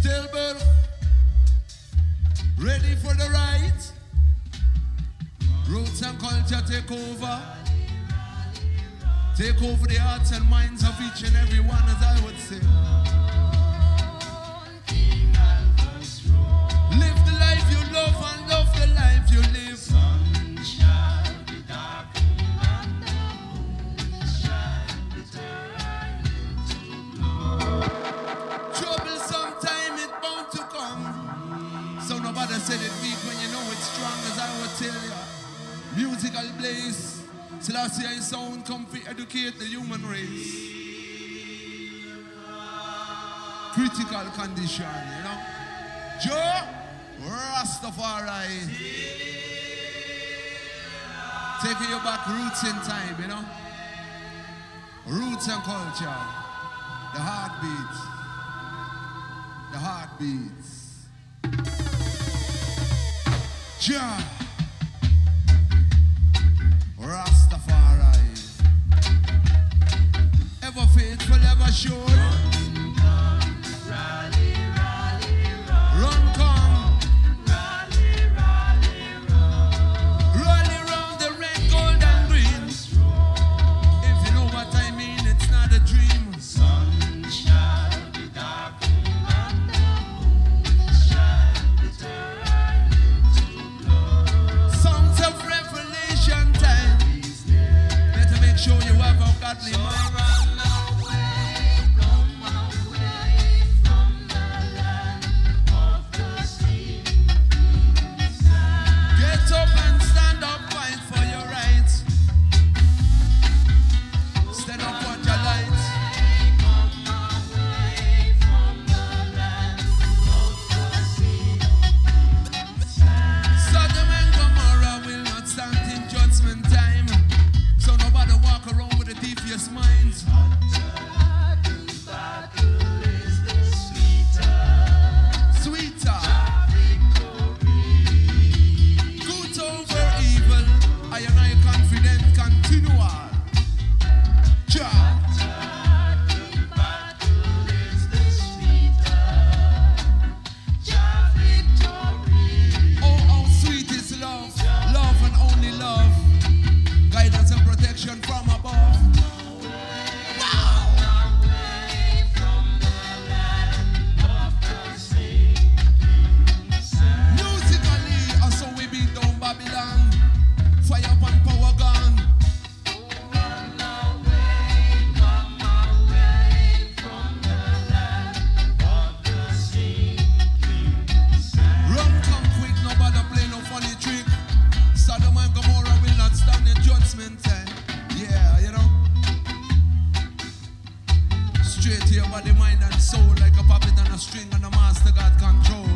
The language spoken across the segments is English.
Tilburg, ready for the ride? Roots and culture take over. Take over the hearts and minds of each and every one, as I would say. Live the life you love and love the life you live. Sun shall be darkened and the moon shall be turned into blood. Trouble sometime it bound to come. So nobody said it weak when you know it's strong, as I would tell you. Musical blaze, Selassie sound come to educate the human race. Critical condition, you know. Joe Rastafari. Taking you back roots in time, you know. Roots and culture. The heartbeats. The heartbeats. Joe Rastafari, ever faithful, ever sure. Run, come, rally, rally, run. Run, come, rally, rally, run. Rally round the red, gold, and green. If you know what I mean, it's not a dream. Sun shall be darkened and the moon shall be turned into blood. Songs of revelation time. Make sure you have a godly mind. Run away, come away from the land of the sea. Get up and stand up, fight for your rights. Stand up for your lights. Come away from the land of the sea. Sodom and Gomorrah will not stand in judgment time. So nobody walk around with a devious mind. Battle is the sweeter. Good over evil. I and I confident continual. Battle is the sweeter. Oh, how sweet is love. Love and only love. Guidance and protection from above. Wow! Away from the land of the sea. Musically, also we beat down Babylon. Fire up and power gone. Run away, come away from the land of the sea. Run, come quick, nobody play no funny trick. Sodom and Gomorrah will not stand in judgment time. Yeah, you know. Straight to your body, mind and soul, like a puppet on a string and a master got control.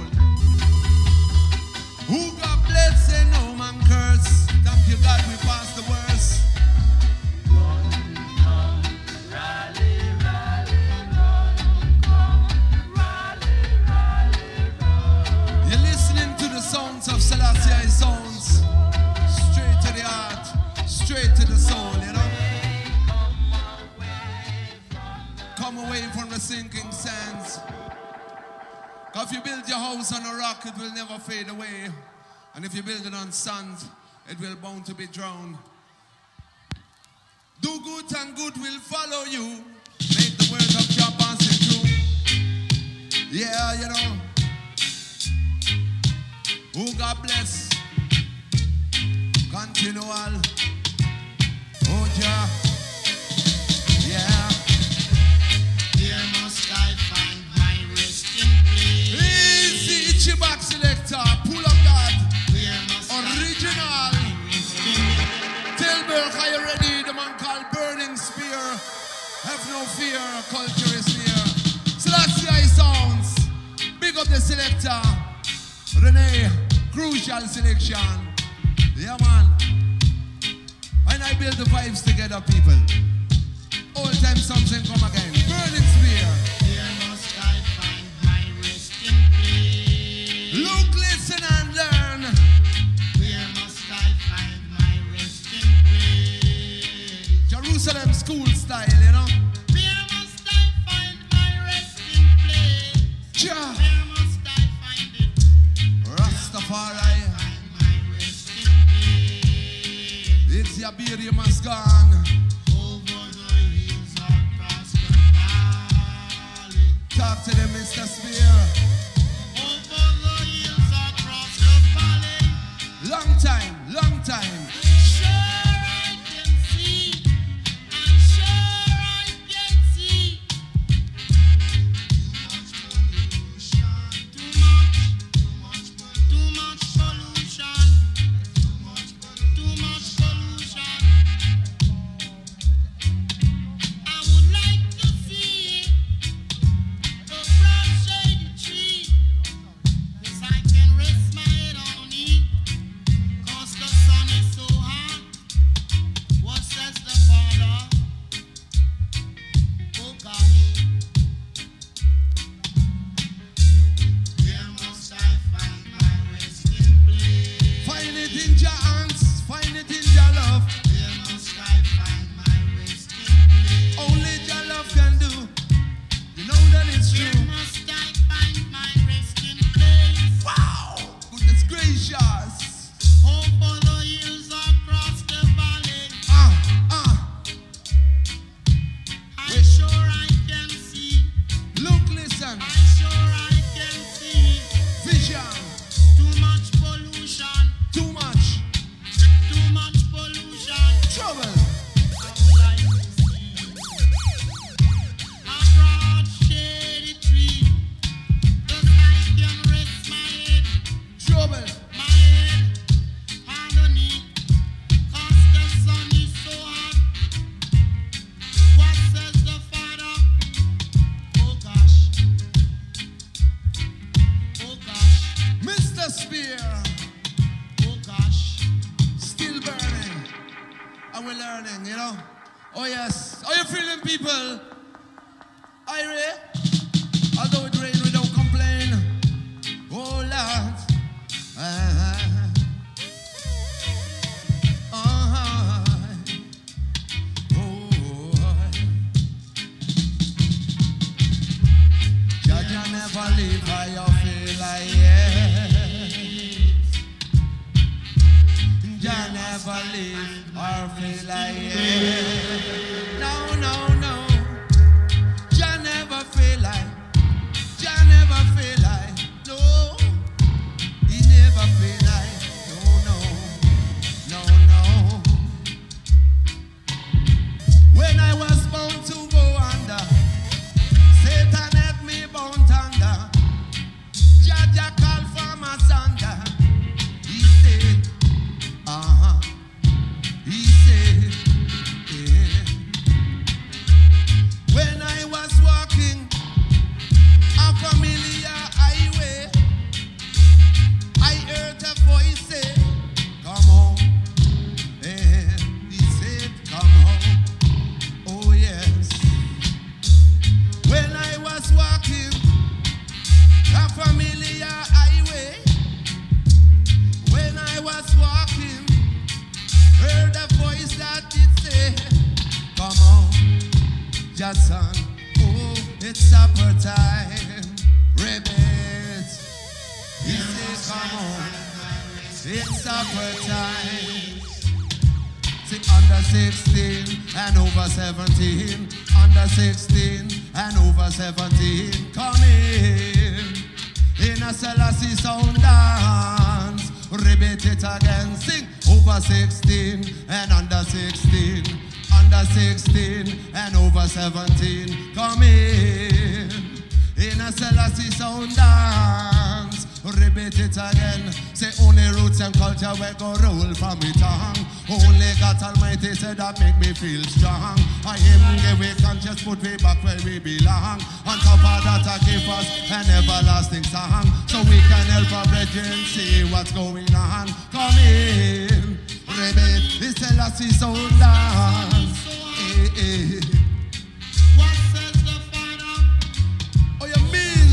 Who got blessing, no man curse. Thank you God, we passed the worst. Run, come, rally, rally, run, come, rally, rally, run. You're listening to the sounds of Selassie sounds. Straight to the heart, straight to the soul, you know. Come away from the sinking sands. If you build your house on a rock, it will never fade away. And if you build it on sand, it will bound to be drowned. Do good and good will follow you. Make the words of Jah passing through. Yeah, you know. Who God bless. Continual. Oh, Jah. Yeah. Here must I find my resting place. Easy, Chibak selector. Pull up that. Here must original. I find my resting place. Tilburg, are you ready? The man called Burning Spear. Have no fear, culture is near. Selassie sounds. Big up the selector. Renee, crucial selection. Yeah, man. When I build the vibes together, people. All time something come again. Burning Spear. Here must I find my resting place. Look, listen and learn. Where must I find my resting place? Jerusalem school style, you know. Where must I find my resting place? Jah. Where Abiri must gone. Over the hills across the valley. Talk to them, Mr. Spear. Over the hills across the valley. Long time, long time. Sure I can see. I'm sure I can see. Too much pollution. Too much pollution. I would like to see a broad shady tree. Yes, I can rest my head on it. 'Cause the sun is so hot. What says the Father? Oh gosh. Where must I find my resting place? Find it in your hands, find it in your love. Where must I find my resting place? Only your love can do. You know that it's Where true. must I find my resting place? Wow! Goodness gracious. Over the hills across the valley. I'm sure I can see. Look, listen. I'm sure I can see. Vision. Too much pollution. Too much. Too much pollution. Trouble. I would like to see a broad shady tree. 'Cause I can rest my head. Trouble. My head underneath, 'cause the sun is so hot. What says the Father? Oh gosh. Oh gosh. Mr. Spear. Oh gosh. Still burning. And we're learning, you know? Oh, yes. Are you feeling, people? Irie? Although it rain, we don't complain. Oh, Lord. Jaja never leave how you feel like, Jah never leave or feel like, No, no, no. Jah never feel like, Jah never feel like, no. He never feel like, no, no, no, no. When I was born to go under, Satan had me bound under. Jaja called from asunder. He said, he said, yeah. When I was walking a familiar highway, I heard a voice say, come home. And he said, come home. Oh yes. When I was walking a familiar highway, when I was walking, heard a voice that did say, come on, Jackson, oh, it's supper time, Ribbit. He said, come on, it's supper time. See, under 16 and over 17, under 16 and over 17, come in a Selassie sound dance, ribbit it again, sing, over 16 and under 16, under 16 and over 17, come in a Selassie sound dance, ribbit it again, say only roots and culture we go roll from it on. Only God Almighty said that make me feel strong. I him give we conscious, put we back where we belong. On top of that I give us an everlasting song, so we can help our brethren see what's going on. Come in, ribbit, it's a lassie soul dance. What says the Father? Oh, you mean?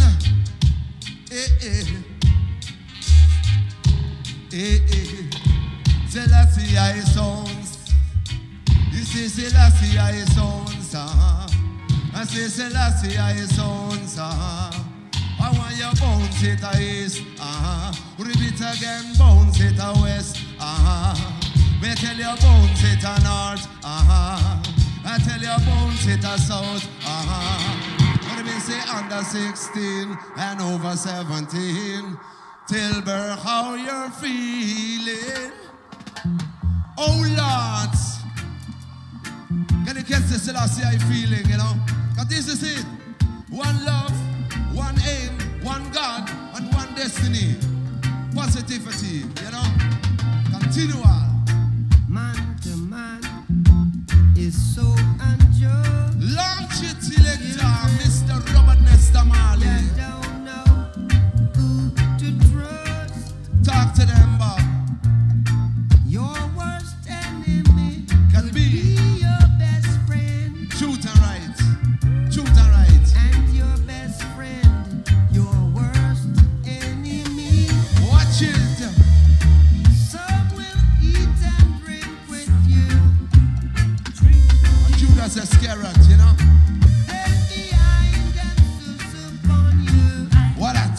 Selassie I sounds. You see Selassie I sounds. I say Selassie I sounds. I want you bounce it a east. Repeat again, bounce it a west. Me tell you bones it a north, I tell you bones it a south, What do me say under 16 and over 17? Tilburg, how you're feeling? Oh Lord, can you catch the Selassie feeling, you know? Because this is it. One love, one aim, one God, and one destiny. Positivity, you know? Continual. Man to man is so unjust. Launch it, selector, Mr. Robert Nesta Marley. You don't know who to trust. Talk to them, Bob. Your worst enemy Can be your best friend. truth and right. Truth and right. And your best friend, your worst enemy. Watch it. Some will eat and drink with you. Judas Iscariot, you know? Then behind and sus upon you. What that?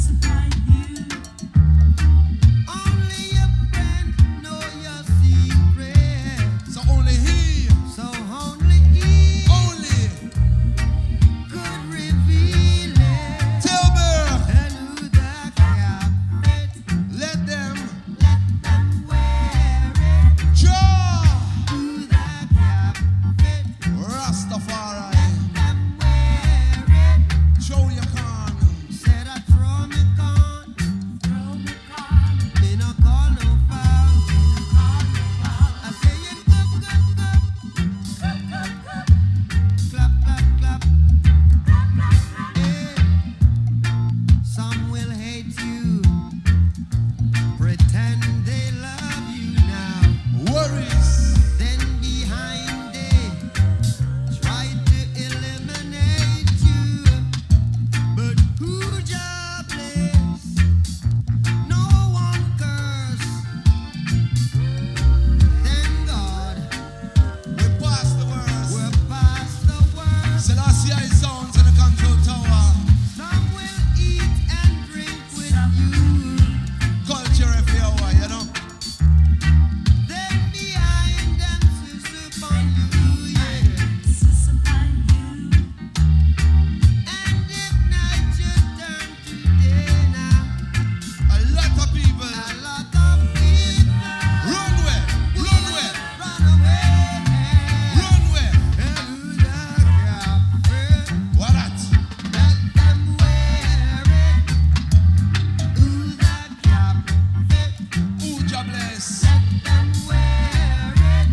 Only your friend know your secret. So only he, So only he only could reveal it. Tilburg. And who the captain, Let them let them wear it. draw. Who the captain, Rastafari. let them wear it. Show your con. Said I throw me con, me no call no foul. I say it clap, clap, clap. Hey. Some will hate you, pretend they love you now. Worries. Then behind they try to eliminate you. But who jobless? No one curse. Thank God We pass the words. we're past the worst. Selassie sounds in the control tower. Some will eat and drink with you. Culture FAO, you know? Then behind them sus upon you, yeah. And if night should turn to day now, A lot of people. a lot of people Run away. Run away. run away. Run away. And who the captain, What that? let them wear it. Who the captain, Who jobless? let them wear it.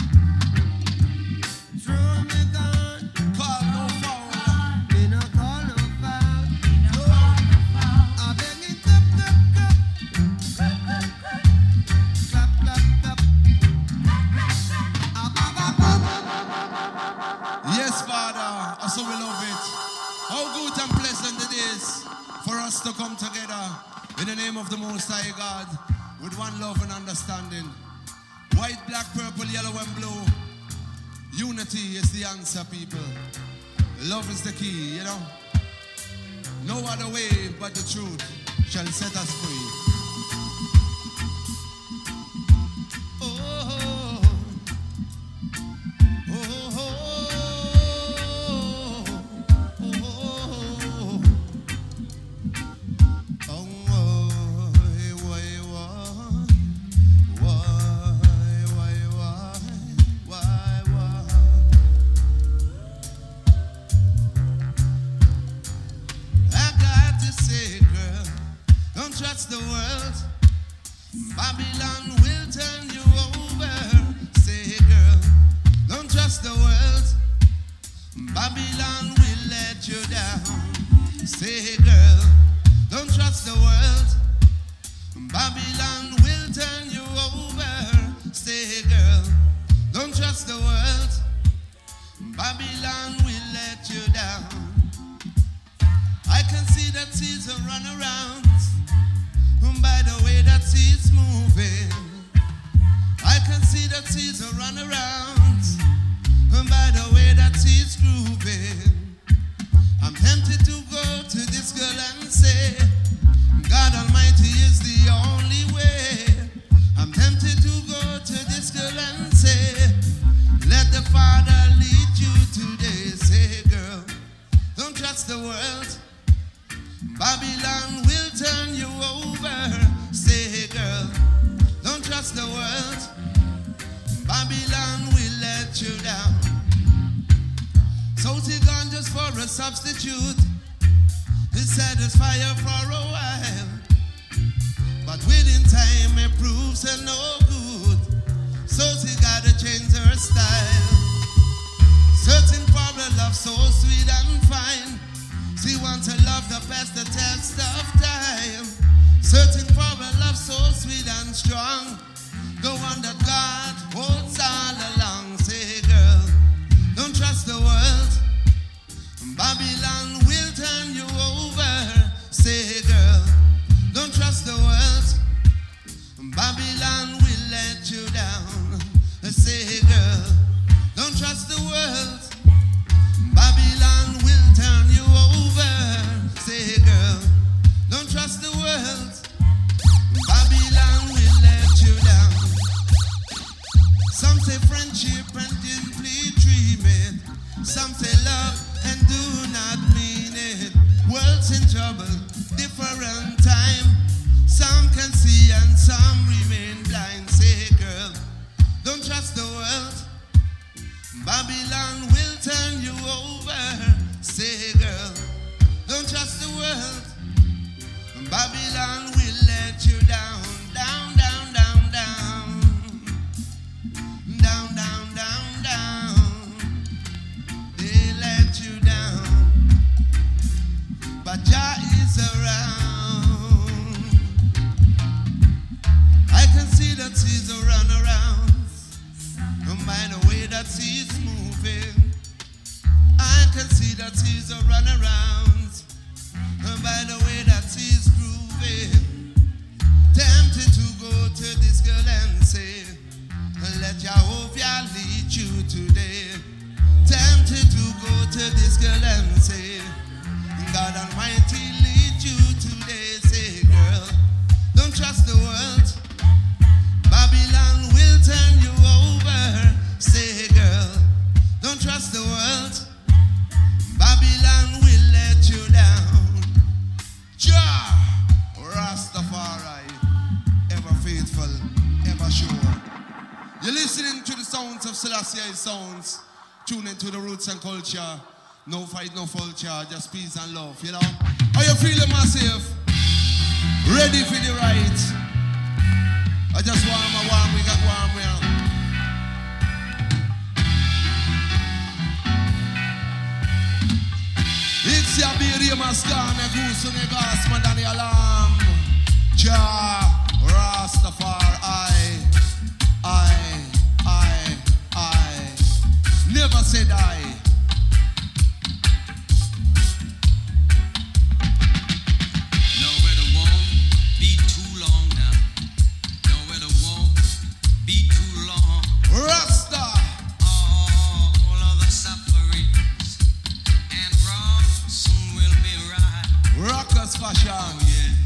Throw me gun, Call no foul. me no call no foul. I beg it up, clap, clap, clap. Yes, Father. So we love it. How good and pleasant it is for us to come together in the name of the Most High God with one love and understanding. White, black, purple, yellow, and blue. Unity is the answer, people. Love is the key, you know. No other way but the truth shall set us free. Oh, oh, oh, I got to say, girl, don't trust the world. Babylon will turn you over. Say, girl, don't trust the world. Babylon will let you down. Say, girl, don't trust the world. Babylon will turn you over. Say, girl, don't trust the world. Babylon will let you down. I can see that season run around. By the way that sea's moving, I can see that season run around. By the way that sea's grooving, I'm tempted to go to this girl and say, God Almighty is the only way. I'm tempted to go to this trust the world. Babylon will turn you over. Say, hey girl, don't trust the world. Babylon will let you down. So he gone just for a substitute. He satisfy you for a while, but within time it proves her no good. So she gotta change her style. Searching for a love so sweet and fine. She wants a love that pass the test of time. Searching for a love so sweet and strong. The one that God holds all along. Say, girl, don't trust the world. Babylon will turn you over. Say, girl, don't trust the world. Babylon will let you down. Say, girl, don't trust the world. Babylon will turn you over. Say, girl, don't trust the world. Babylon will let you down. Some say friendship and complete treatment. Some say love and do not mean it. World's in trouble, different time. Some can see and some remain blind. Say, girl, don't trust the world. Babylon will turn you over. Say, girl, don't trust the world. Babylon will let you down. Down, down, down, down. Down, down, down, down. They let you down. But Jah is around. I can see that seas are run around. By the way that seas moving, I can see that seas are run around. By the way that seas grooving, tempted to go to this girl and say, let Jehovah lead you today. Tempted to go to this girl and say, God Almighty lead you today. Say, girl, don't trust the world. Babylon will turn you over. Say, girl, don't trust the world. Babylon will let you down. Jah Rastafari, ever faithful, ever sure. You're listening to the sounds of Selassie's sounds. Tune into the roots and culture. No fight, no vulture, just peace and love, you know? How you feeling, massive? Ready for the ride? I just warm, we got warm, you know? It's your beauty, Mascana, Goose, and Gas, Madani Alarm. Jah Rastafari, I never said I. Fashion. Oh,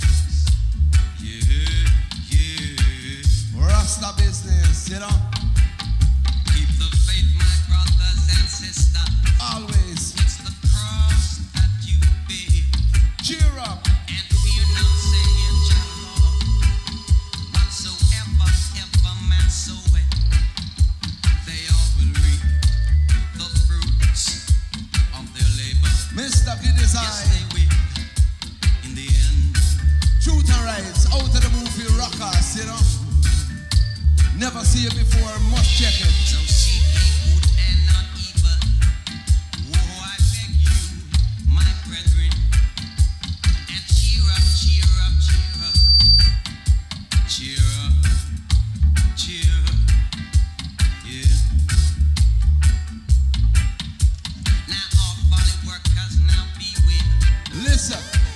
yeah. Rasta business, you know. Keep the faith, my brothers and sisters. Always. It's the cross that you bear. Cheer up. And fear not, saying, Jah Lord, whatsoever ever man soweth, they all will reap the fruits of their labor. Mr. Giddy's Yes, they will. Truth and rights, out of the movie Rockers, you know. Never see it before, must check it. So seek ye good and not evil. Oh, I beg you, my brethren. And cheer up, cheer up, cheer up. Cheer up, cheer up, yeah. Now all body workers now beware. Listen.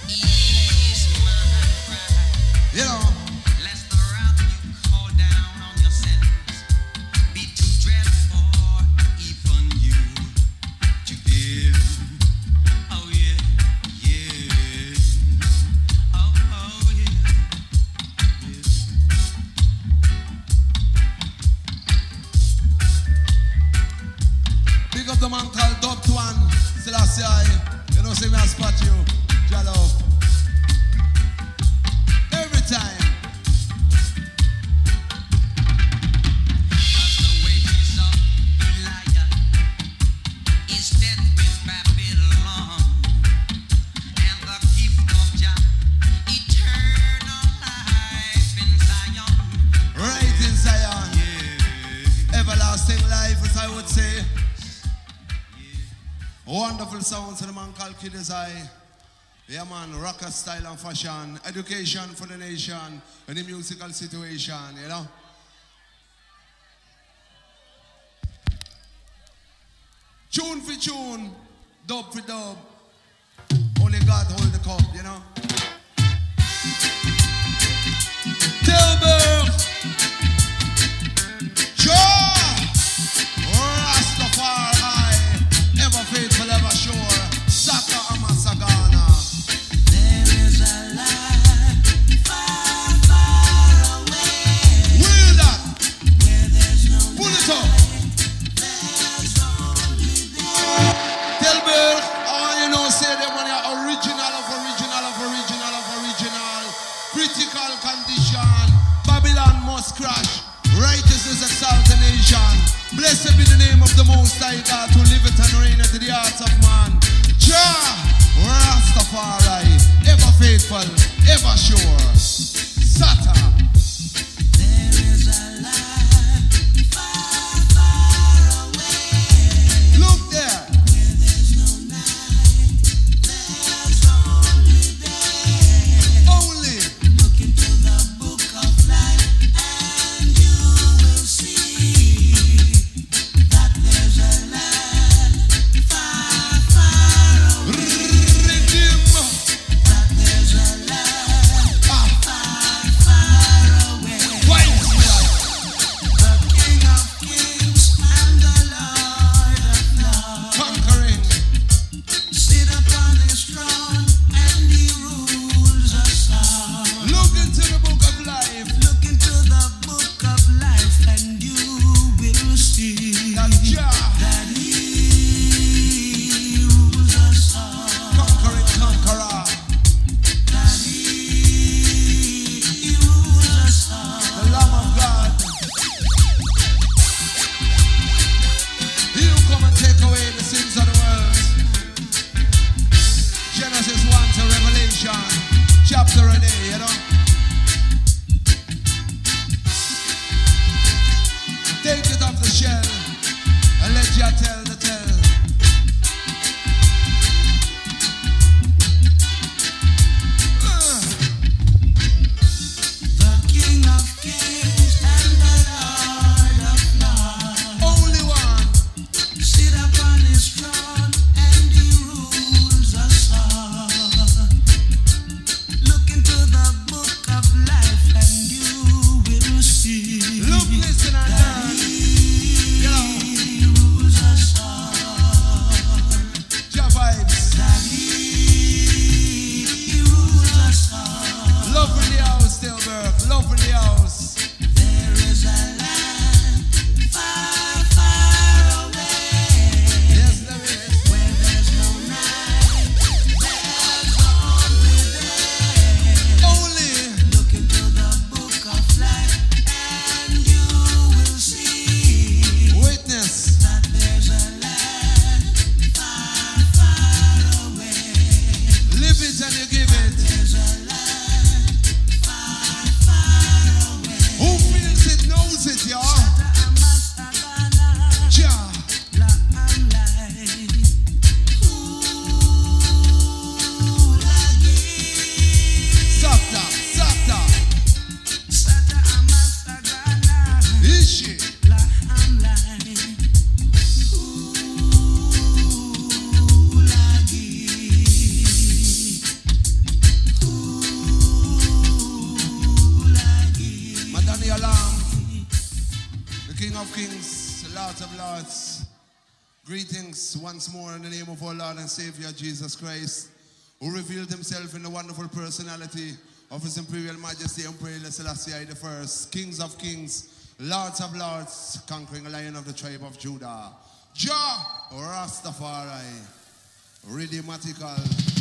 You know, lest the wrath you call down on yourselves be too dreadful for even you to bear. Oh yeah, yeah. Oh yeah, yeah. Big up the man called Dub One, Selassie. You know, say me I spot you, Jallo. Every time. Wonderful sounds of the man called Kid Desire. Yeah man, rocker style and fashion, education for the nation, and the musical situation, you know. Tune for tune, dub for dub. Only God hold the cup, you know. Tilburg, Joe, Rastafari, ever faithful, ever sure. Saka Amasagana. There is a light far, far away. Will that? Where there's no Pull it night, up. there's only day. Tilburg, all you know say them when you're original of original of original of original. Critical condition. Babylon must crash. Righteousness exalt the nation. Blessed be the name of the Most High God who liveth and reigneth to the hearts of man. Jah, Rastafari, ever faithful, ever sure. Sata. There is a light far, far away. Look there. Where there's no night, there's only day. Only. Look into the book of life and you will see that there's a land far, far away. Redeem. That there's a land Ah, far, far away. wise. The King of Kings and the Lord of Lords Conquering. sit upon his throne and he rules us all. Look into the book of life. Look into the book of life and you will see That Jah, that he rules us all. conquering conqueror. That he rules us all. The Lamb of God. He who come and take away the sins of the world. Genesis 1 to Revelation, chapter a day, you know. Take it off the shell and let Jah tell the tale. The King of Kings and the Lord of Lords Only one. sit upon his throne and he rules us all. Look into the book of life and you will see Look, listen and that learn. he Yeah. rules us all. Jah vibes. That he rules us all. Love in the house, Tilburg. Love in the house. There is a land far, far away. Yes, there is. Where there's no night, there's only day. Only. Look into the book of life and you will see Witness. that there's a land far, far away. Live it and you give it. There's a land far, far away. Who feels it knows it, y'all. Amasagana, Jah. la amlai, ulagi. Sata. Sata. Sata amasagana, Ishi. la amlai, ulagi. Madani Alam. The King of Kings, the Lord of Lords. Greetings once more in the name of our Lord and Savior Jesus Christ, who revealed himself in the wonderful personality of His Imperial Majesty Emperor Haile Selassie I, Kings of Kings, Lords of Lords, conquering Lion of the tribe of Judah. Jah Rastafari. rhythmatical.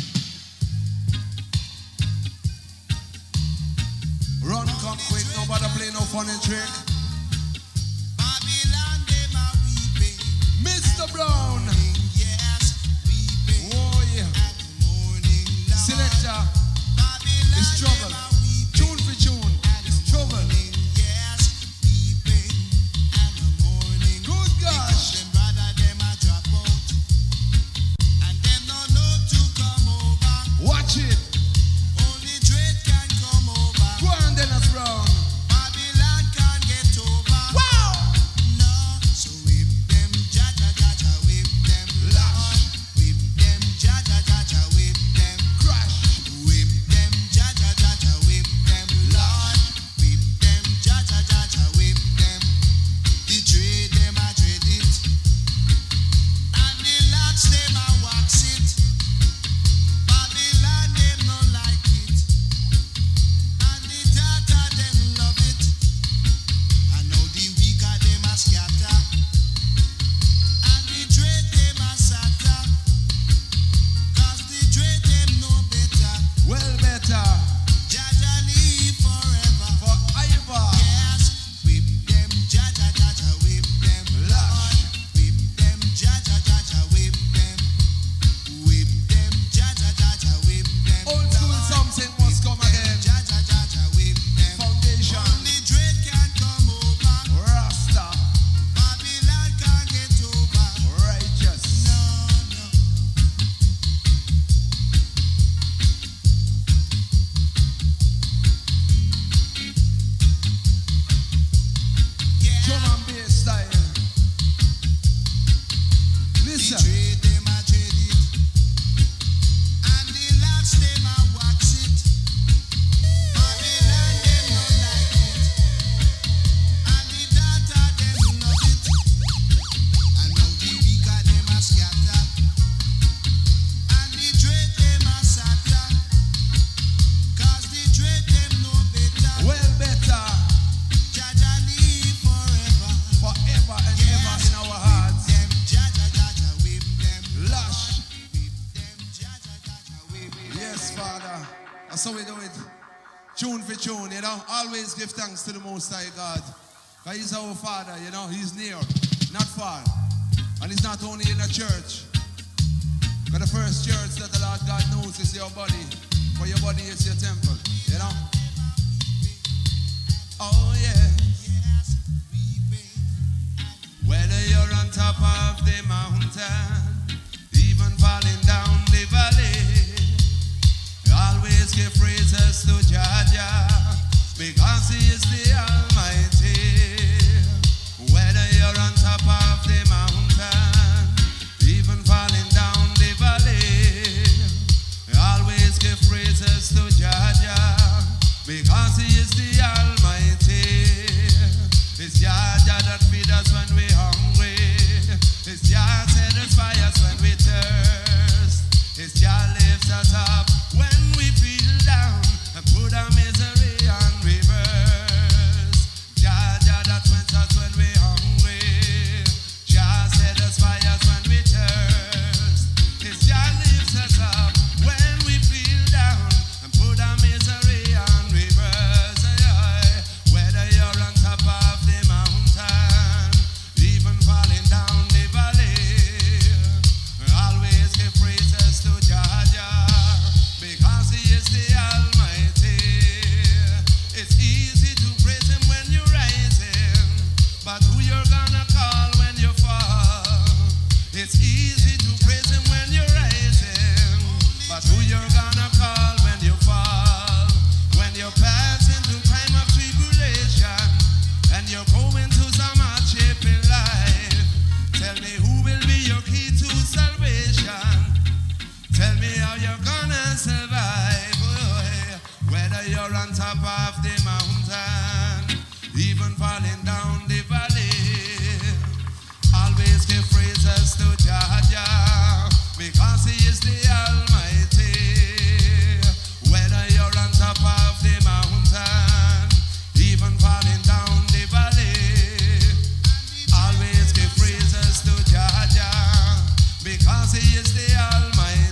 Run, come quick, nobody play no funny trick. Babylon, them are weeping. Mr. Brown. Yes, weeping. Oh yeah. At the morning light. Selector. Babylon, It's trouble. them are weeping. Tune for tune. It's trouble. Yes, weeping. At the morning. Good gosh. Them brother, them a drop out. And them no know to come over. Watch it. Only dread can come over. Go on, Dennis Brown. Babylon can't get over. Wow. No, so whip them, ja-ja, ja-ja, whip them, Lord. Whip them, ja-ja, ja-ja, whip them. Crash. Whip them, ja-ja, ja-ja, whip them, Lord. Whip them, ja-ja, ja-ja, whip them. The trade them a trade it, and the lads them a wax it. Babylon them no like it, and the data them love it. And now the weaker them a scatter, and the dread them a scatter. 'Cause the dread them know better. Well better. Jaja live forever. Forever. Yes, whip them, Jaja, Jaja, whip them, Lord. Whip them, Jaja, Jaja, whip them. Whip them, Jaja, Jaja, whip them. Old school something must come again. Jaja, Jaja, whip them. Foundation. Only dread can come over. Rasta. Babylon can't get over. Righteous. No, no. Yeah. Drum and bass style. The Listen. trade them a trade it, and the lads them a wax it. Babylon them no like it, and the data them love it. And now the weaker them a scatter, and the dread them a scatter. 'Cause the dread them know better. Well better. Jaja live forever. Forever and ever in our hearts. Them Jaja, Jaja, whip them. Lush. Whip them, Jaja, Jaja, whip them. Yes, Father. That's how we do it. Tune for tune, you know. Always give thanks to the Most High God. Because He's our Father, you know. He's near, not far. And He's not only in the church. Because the first church that the Lord God knows is your body. For your body is your temple, you know. Oh, yeah. Yes, weeping. Whether you're on top of the mountain, even falling down the valley, always give praises to Jah, because He is the Almighty. Whether you're on top of the mountain, even falling down the valley, always give praises to Jah, because He is the Almighty. It's Jah that feed us when we're hungry. It's Jah satisfy us when we thirst. It's Jah lifts us up when we feel down and put our misery on reverse. Jah that quench us when we're hungry. Jah satisfy us when we thirst. It's Jah lifts us up when we feel down and put our misery on reverse. Whether you're on top of the mountain, even falling down the valley, always give praises to Jah, because He is the Almighty. It's easy to praise Him when you're rising, but who you're gonna call when you fall? It's easy to praise Him when you're rising, but who you're gonna call when you fall? When you're passing through time of tribulation and you're going through some hardship in life, tell me who will be your key to salvation? Tell me how you're gonna survive. Whether you're on top of the mountain, even falling down the valley, always give praises to Jah, because He is the Almighty. Whether you're on top of the mountain, even falling down the valley, always give praises to Jah, because He is the Almighty.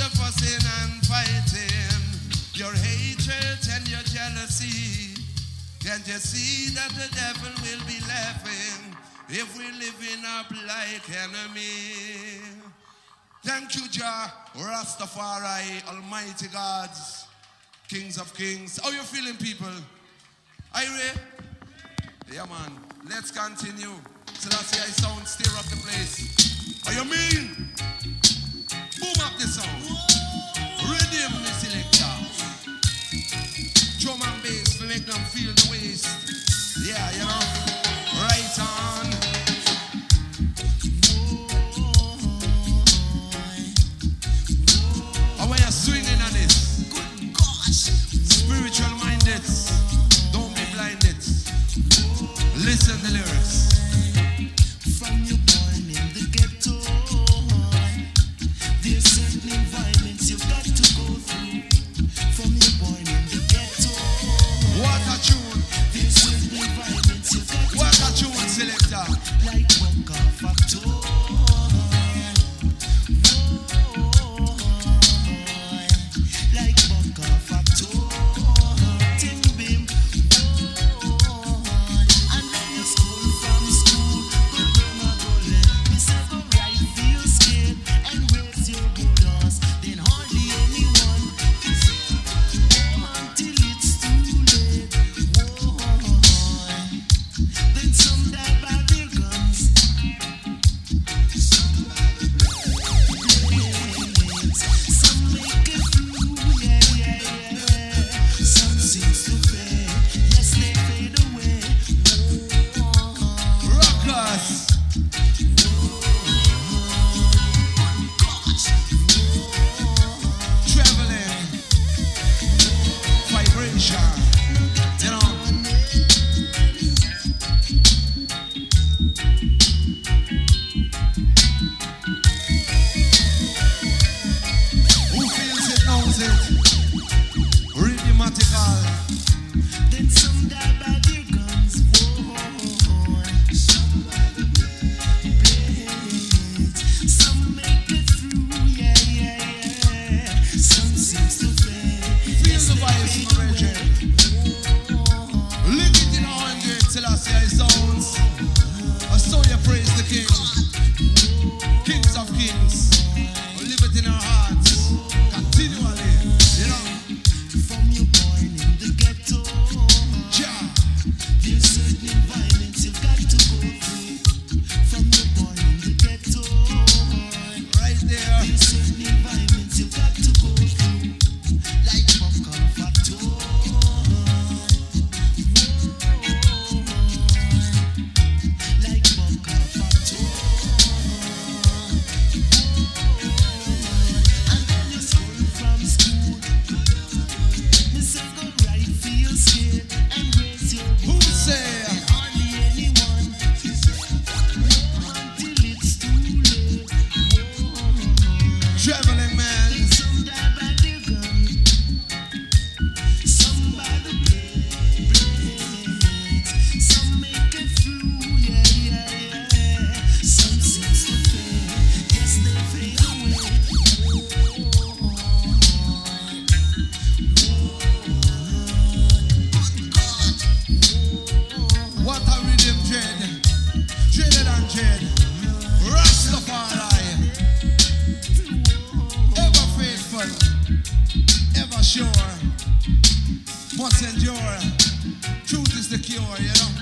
fussing and fighting, your hatred and your jealousy. Can't you see that the devil will be laughing if we're living up like enemy? Thank you, Jah, Rastafari, Almighty Gods, Kings of Kings. How you feeling, people? Are you ready? Yeah, man. Let's continue. So that's the sound, stir up the place. Are you mean? Boom up the sound. Rhythm the selector. Drum and bass to make them feel the waist. Yeah, you know. Right on. And when you're swinging on it, good gosh, spiritual minded, don't be blinded. Listen to the lyrics. From your born in the ghetto, there's certain environments you've got to go through. From your born in the ghetto, What a tune. there's certain environments you've got to What a tune, selector. like Bunker Factor. Like Bunker Factor. Ting bim. And then you school from school. Go down a gully. Me say go right, feel scared, and raise your good ass. Then hardly anyone can see until it's too late. Then some die by their guns. Some make it through, yeah. Some seems to fade, yes, they fade away. Rockers. Traveling. Vibration. You know. Who feels it knows it. Rhythmatical. Then some die by their guns. Some make it through, yeah. Some seems to fade. Feel the vibes, my brethren. Live it in our hand, Selassie sounds. I saw you praise the King. Kings of Kings. Live it in our hearts. Continually. You know. From your born in the ghetto, Jah. there's certain environments you've got to go through. From your born in the ghetto, Right there. there's certain environments you've got to go through. Like Bunker Factor. Like Bunker Factor. And then you school from school. Me say go right, feel scared, and raise your Who voice. say? Hardly anyone until it's too late. Traveling man. Some die by their gun, some by the blades, some make it through, yeah. Some seems to fade, yes, they fade away. What a rhythm, dread. Dreaded and dread. Rastafari. Ever faithful. Ever sure. Must endure. Truth is the cure, you know.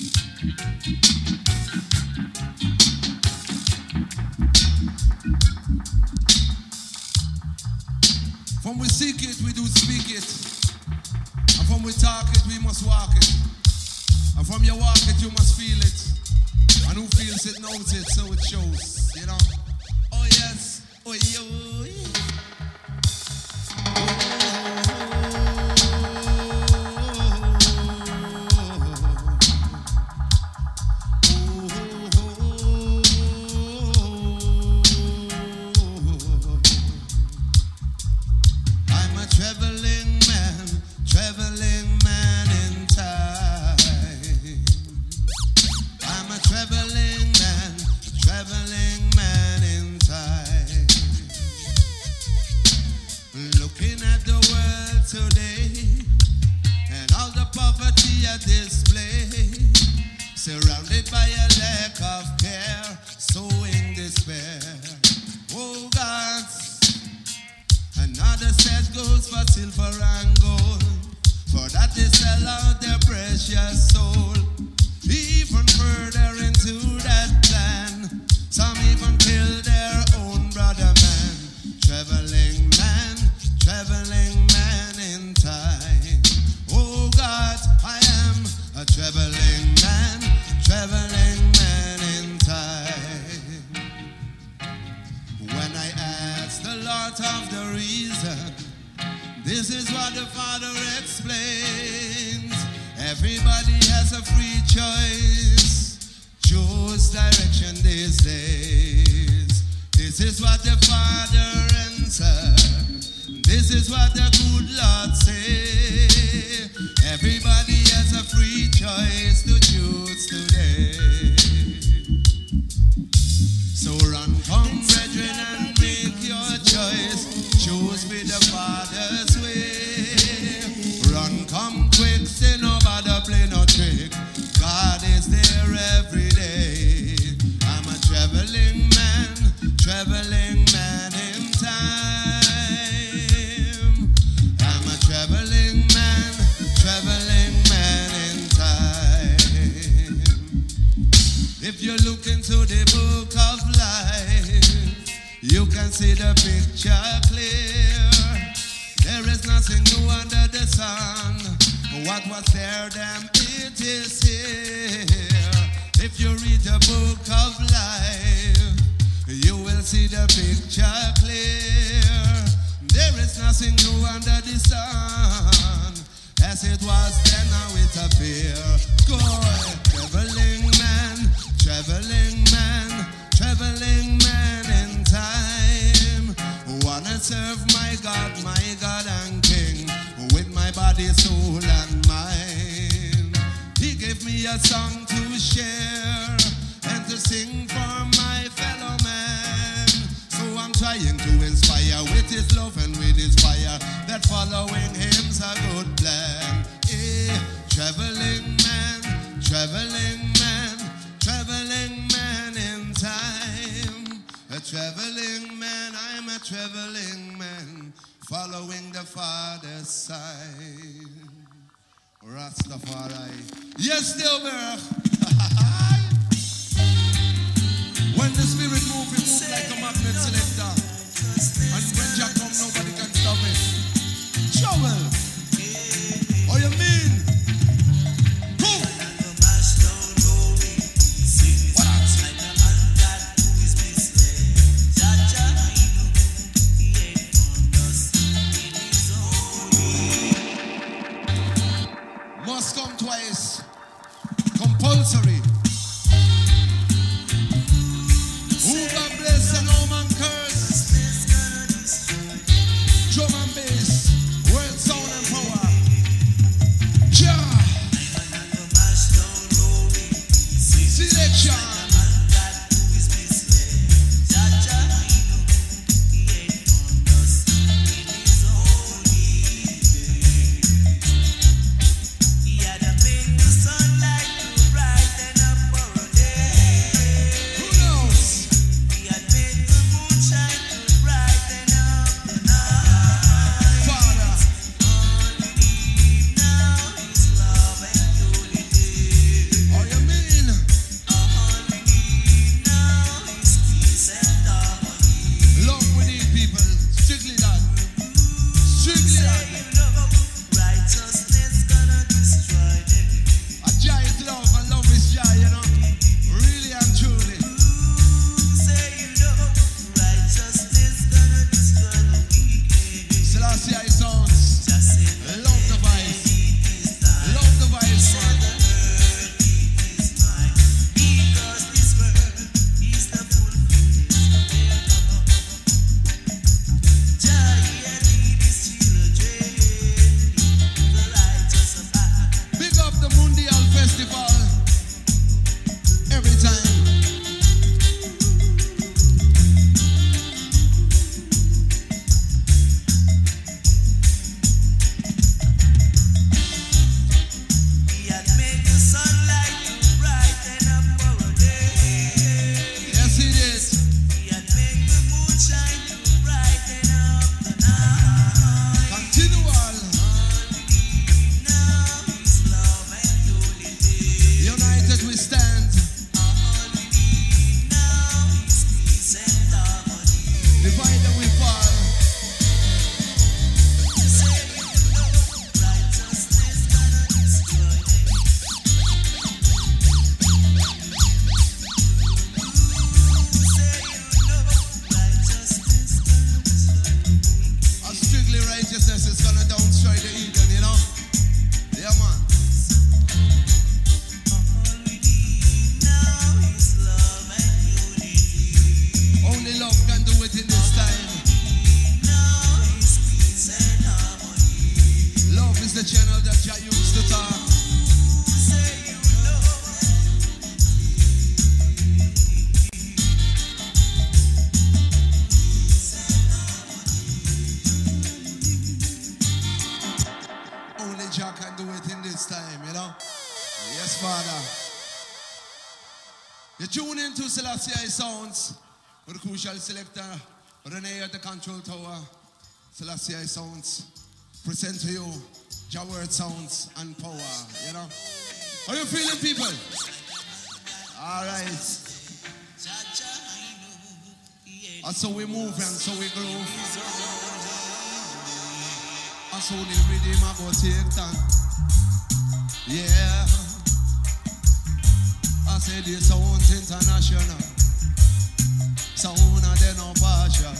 From we seek it, we do speak it. And from we talk it, we must walk it. And from you walk it, you must feel it. And who feels it knows it, so it shows, you know. Oh yes, oh yeah, oh yeah. I'm a traveling man in time. I'm a traveling man silver and gold. For that they sell out their precious soul. Even further into that plan, some even kill their own brother man. Traveling man in time. Oh God, I am a traveling man in time. When I ask the Lord of the reason, this is what the Father explains. Everybody has a free choice. Choose direction these days. This is what the Father answered. This is what the good Lord say. Everybody has a free choice to choose today. So run, come, brethren, and make your choice. Choose with the Father's way. Run, come quick, say no bother, play no trick. God is there every day. I'm a traveling man in time. I'm a traveling man in time. If you look into the book of life, you can see the picture clear. There is nothing new under the sun. What was there, then it is here. If you read the book of life, you will see the picture clear. There is nothing new under the sun. As it was then, now it appears. Go, traveling man in time. Wanna serve my God and King with my body, soul, and mind. He gave me a song to share and to sing for my fellow man. So I'm trying to inspire with his love and with his fire, that following him's a good plan. Traveling man in time. A traveling man, I'm a traveling man, following the Father's side. Rastafari. Yes, Dilberg. When the Spirit moves, it moves like a magnet selector. And when Jah comes, nobody can stop it. Trouble. Oh, you mean? Boom. Must come twice. Compulsory. Who God bless and no man curse. tune into Selassie Sounds with the crucial selector Renee at the control tower. Selassie Sounds present to you Jaword Sounds and Power, you know. How you feeling, people? All right. And so we move and so we groove. And so the rhythm I go take time. Yeah. I say the sound's international. Sound and they no partial.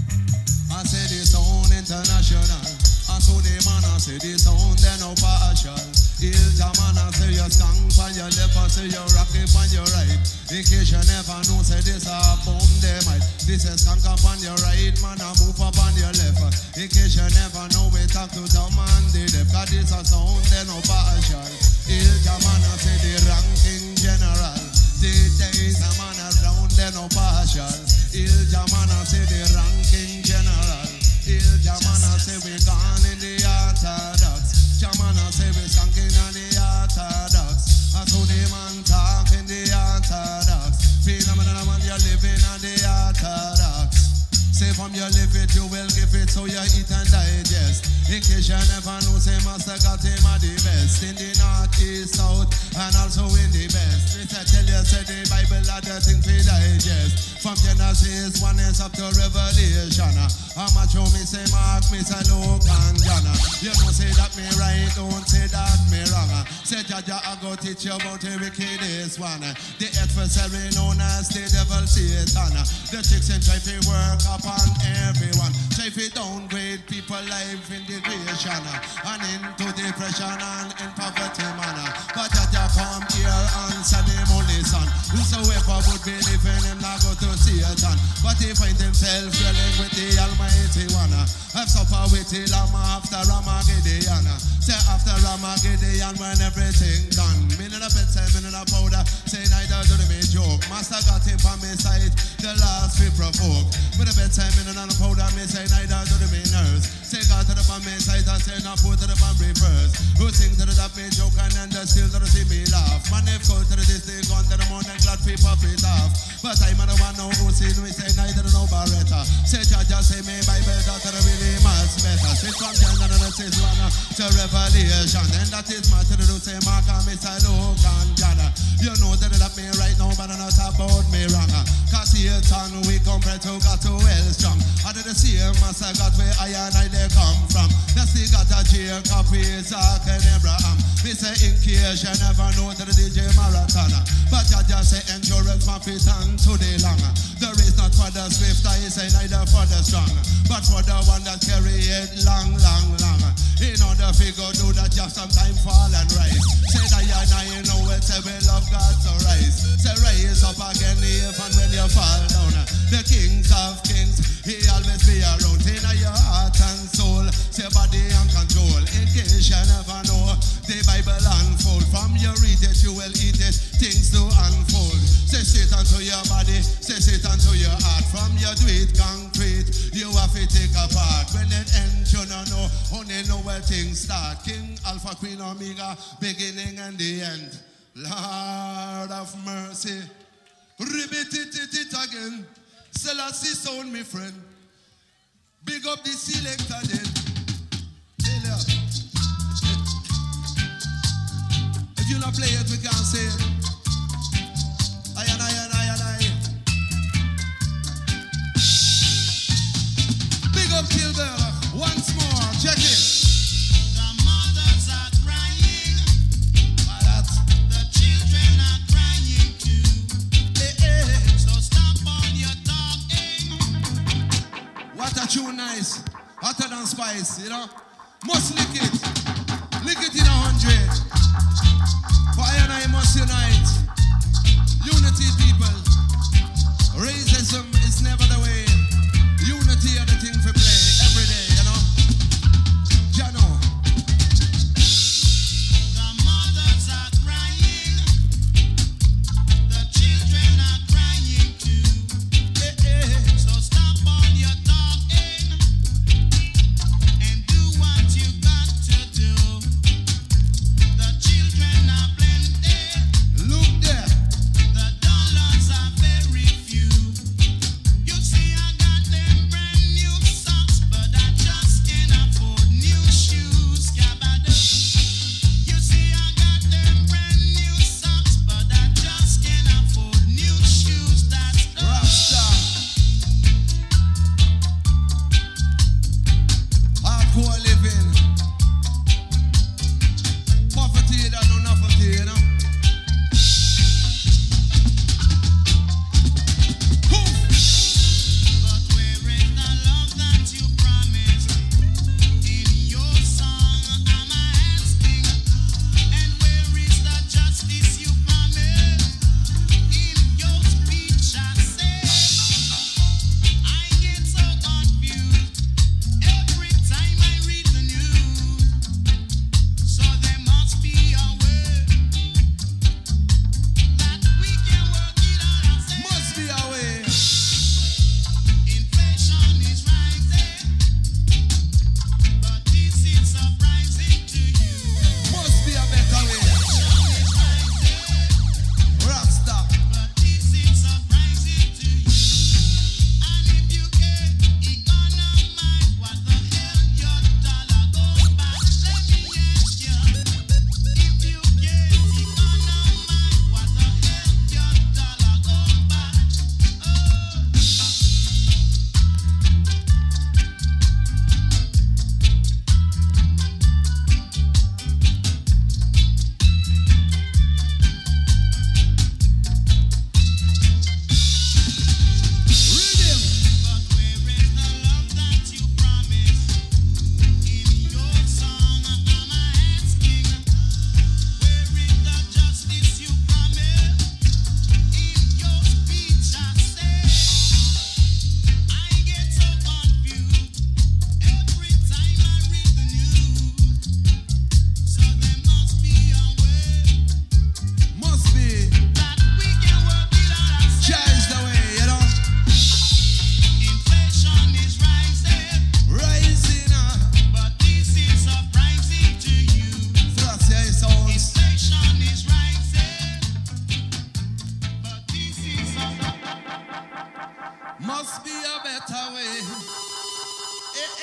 I say the sound international. And so the man I say the sound they no partial. Il man I say you stand on your left, I say you rock it on your right. In case you never know, say this a boom they might. This is skank up on your right, man I move up on your left. In case you never know, we talk to the man the left. Cause this a sound they no partial. Il man I say the ranking general. The days a man around they no partial. Il man I say the ranking general. Il man I say we gone in the orthodox. Jamana say we skanking on the orthodox. And so the man talk in the orthodox. Phenomenal man, you're living on the orthodox. Say from you live it, you will give it, so you eat and digest. In case you never know, say master got him at the best. In the north, east, south, and also in the best. This I tell you, say the Bible are the thing we digest. From Genesis 1 is up to Revelation. How much you me say Mark, me say Luke and John. You don't say that me right, don't say that me wrong. Say Jaja, I go teach you about the wickedest one. The adversary known as the devil Satan. The chicks and try to work upon everyone. Try to downgrade people life in degradation and into depression and in poverty manner. But Jaja come here and send him only son. Whosoever would believe in him now go to Satan. But he find himself dwelling with the Almighty One. Have supper with the Lamb after Ramageddon. Say after Ramageddon when everything done. Me in a bed, say me in a powder. Say neither do me joke. Master got him from me side. The last we provoke. Me in a bed, say me in a powder. Me say neither do me nurse. Say God to the from me side and say not put to the from reverse. Who sing to the that me joke and then the still to the see me laugh. Man if go to the distant gone to the moon and glad people it off. But I'm the one who see me say neither no barretta. Say Jaja say me Bible daughter really much better. Say from Genesis 1 to Revelation. And that is my to do say Mark and me say Luke and John. You know that me right now but not about me wrong. Cause Satan we compare to God to well strong. I did the same as I got where I and I they come from. That's the God of Jacob, Isaac and Abraham. Me say in case you never know that the DJ Marathon. But Jaja say endurance my feet and to the long. The race not for the swift, I say neither for the strong, but for the one that carry it long, long, long. In order to go do that, just sometime fall and rise. Say that you know it, say we love God to rise. Say rise up again even when you fall down. The kings of kings, he always be around. In your heart and soul, say body and control. In case you never know, the Bible unfold. From you read it, you will eat it, things to unfold. Say Satan to your body, say Satan to your heart. From your do it concrete, you have to take apart. When it ends, you don't know, only know where things start. King, Alpha, Queen, Omega, beginning and the end. Lord of mercy, repeat it again. Selassie sound, my friend. Big up the selector then. If you not play it, we can't say it. Aye. Big up Kilbert, once more, check it. The mothers are crying. The children are crying too. So stop on your talking. What a tune nice. Hotter than spice, you know. Must lick it. Lick it in 100. For I and I must unite. Unity, people. Racism is never the way. Unity are the thing for play every day, you know. Jano. The mothers are crying. The children are crying too. So stop on your talking and do what you got to do. The children are blended. Look there. The dollars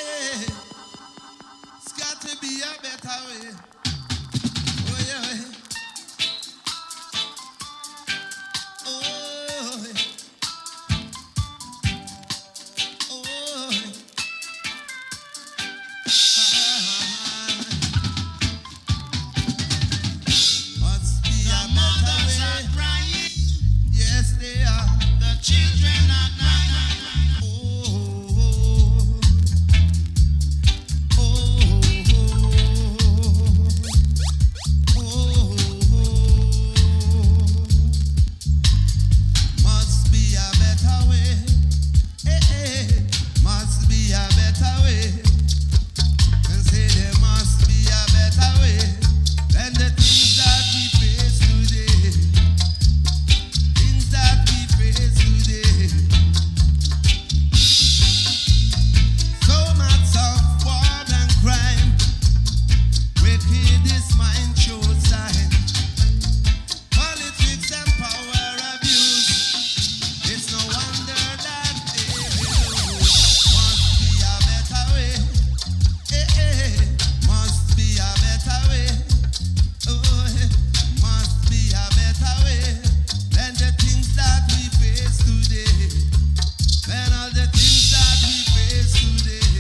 It's got to be a better way. Oh yeah. Oh yeah. Oh yeah. Must be a The better mothers way. are crying, Yes, they are. the children are crying. Oh, must be a better way. Must be a better way. And say there must be a better way than the things that we face today. Things that we face today. So much of war and crime. Wickedness mind shows sign. Politics and power abuse. It's no wonder that they lose. Must be a better way. Must be a better way. Oh, must be a better way than the things that we face today. Than all the things that we face today.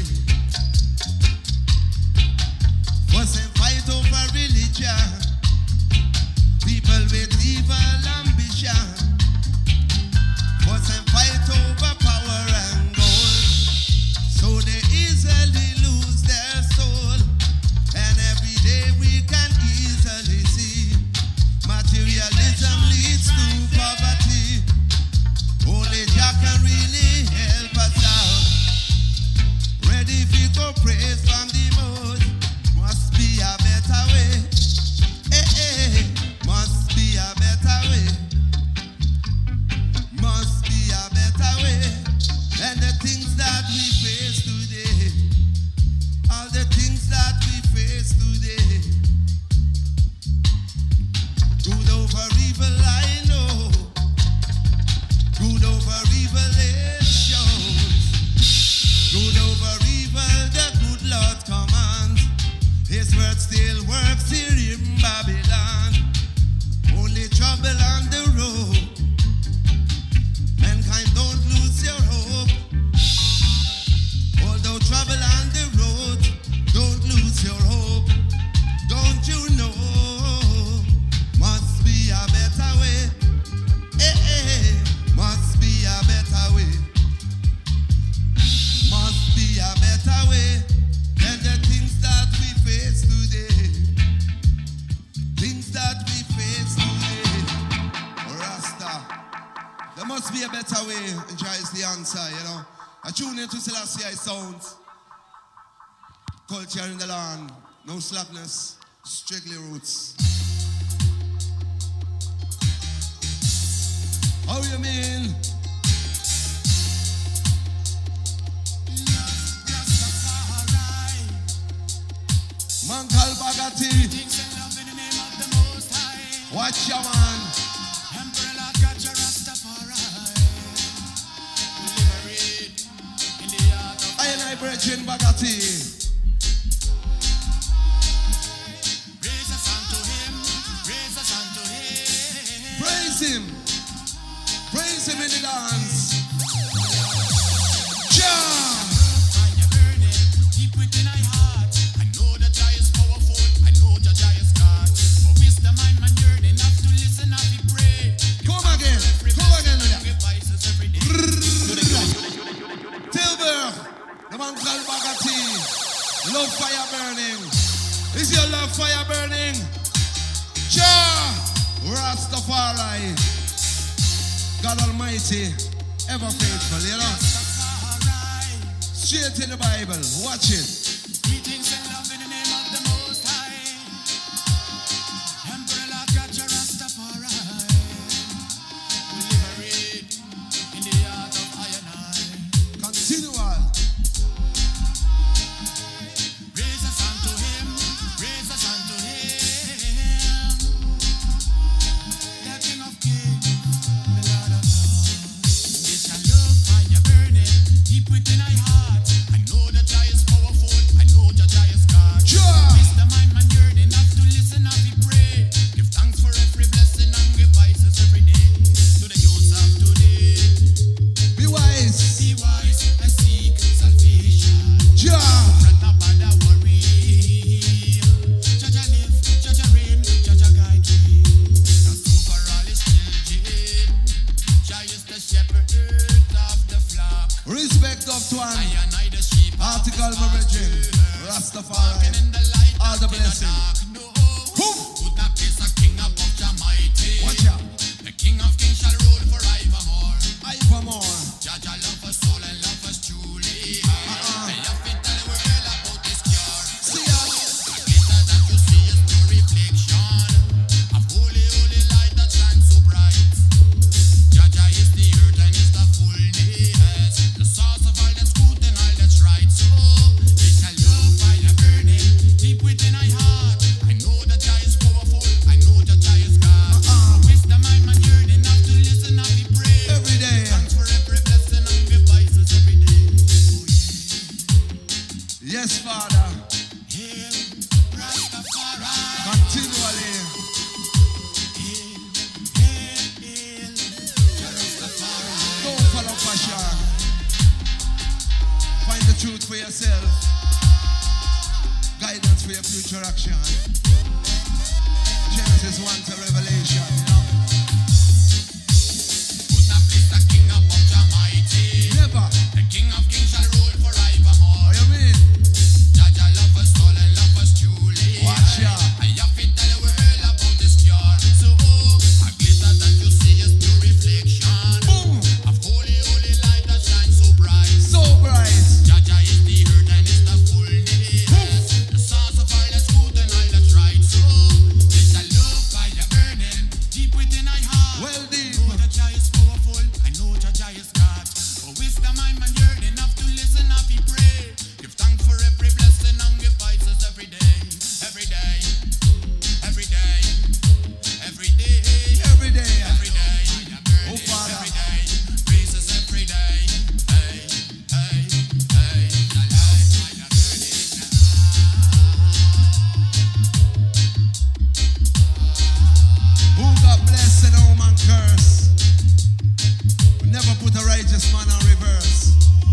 Wasn't fight over religion. People with evil ambition. Wasn't fight over power and gold. So they easily lose their soul. And every day we can easily see materialism leads to poverty. Only Jah can really help us out. Ready if you go praise from the most. Must be a better way. Must be a better way. Must be a better way than the things that we face today. All the things that we face today. Good over evil, I know. Good over evil, it shows. Good over evil, the good Lord commands. His word still works here in Babylon. Only trouble on the road. Mankind, don't lose your hope. Although trouble on the road, don't lose your hope. Don't you know? Must be a better way. Must be a better way. Must be a better way than the things that we face today. Things that we face today. Rasta. There must be a better way. Enjoy is the answer, you know. I tune into Selassie sounds. Culture in the land. No slackness. Strictly roots. How you mean? Rastafari, Man called Bagati. things and love in the name of the Most High. Watch your man. Emperor Lord Gotcha Rastafari, we liberate in the heart of I and I brethren Bagati. Raise us unto him, raise us unto him. Praise him. Praise him in the dance. Jah. Fire burning deep within our heart. I know that Jah is powerful. I know that Jah is God. For wisdom I'm yearning enough to listen and we pray. Come again. Come again with that. Sacrifices every day. Tilburg. The man called Bagati. Love fire burning. Is your love fire burning? Jah. Rastafari. God Almighty. Ever faithful, you know. Rastafari, Straight in the Bible. Watch it. greetings and love in the name of the Most High. Emperor Lord Gotcha Rastafari, we liberate in the heart of I and I. Continual. Raise us unto him, raise us unto him. The King of Kings, the Lord of Lords. This shall love fire burning deep within our heart. I know that Jah is powerful. blessing. Woo! Put a place a king above Jah mighty. Watch out. The King of Kings shall rule forevermore. I for more. Jah love us soul and love us truly. And you fit tell we well about this cure. See ya. The glitter that you see is no reflection of holy, holy light that shines so bright. Jah is the earth and is the fullness, the source of all that's good and all that's right. So it's a love fire burning deep within my heart. I know that Jah is powerful. I know that Jah is God. Wisdom I'm yearning enough to listen and be brave. Every day. Thanks for every blessing and devices every day. Yes, Father. Hail Rastafari. Continually. Hail, hail, hail Rastafari. Don't follow passion. Find the truth for yourself. Guidance for your future action. Genesis 1 to Revelation, you know. Put a place the King above Jah mighty. Never. The King of Kings shall rule forevermore. What you mean? Jah love us soul and love us truly. Watch ya. And you fit tell the world about this cure. So a glitter that you see is pure reflection Boom. of holy, holy light that shines so bright. So bright. Jah is the earth and is the fullness, the source of all that's good and all that's right. So it's a love fire burning deep within my heart. Well deep. I know that Jah is powerful. I know Jah is God. For wisdom I'm yearning enough to listen and be pray. Give thanks for every blessing and give vices every day, every day, every day, every day, Every day. every day. Oh, Father. Every day, praises every day. Hey, hey, hey. The light fire burning. Who got blessed and no man curse? Never put a righteous man on reverse.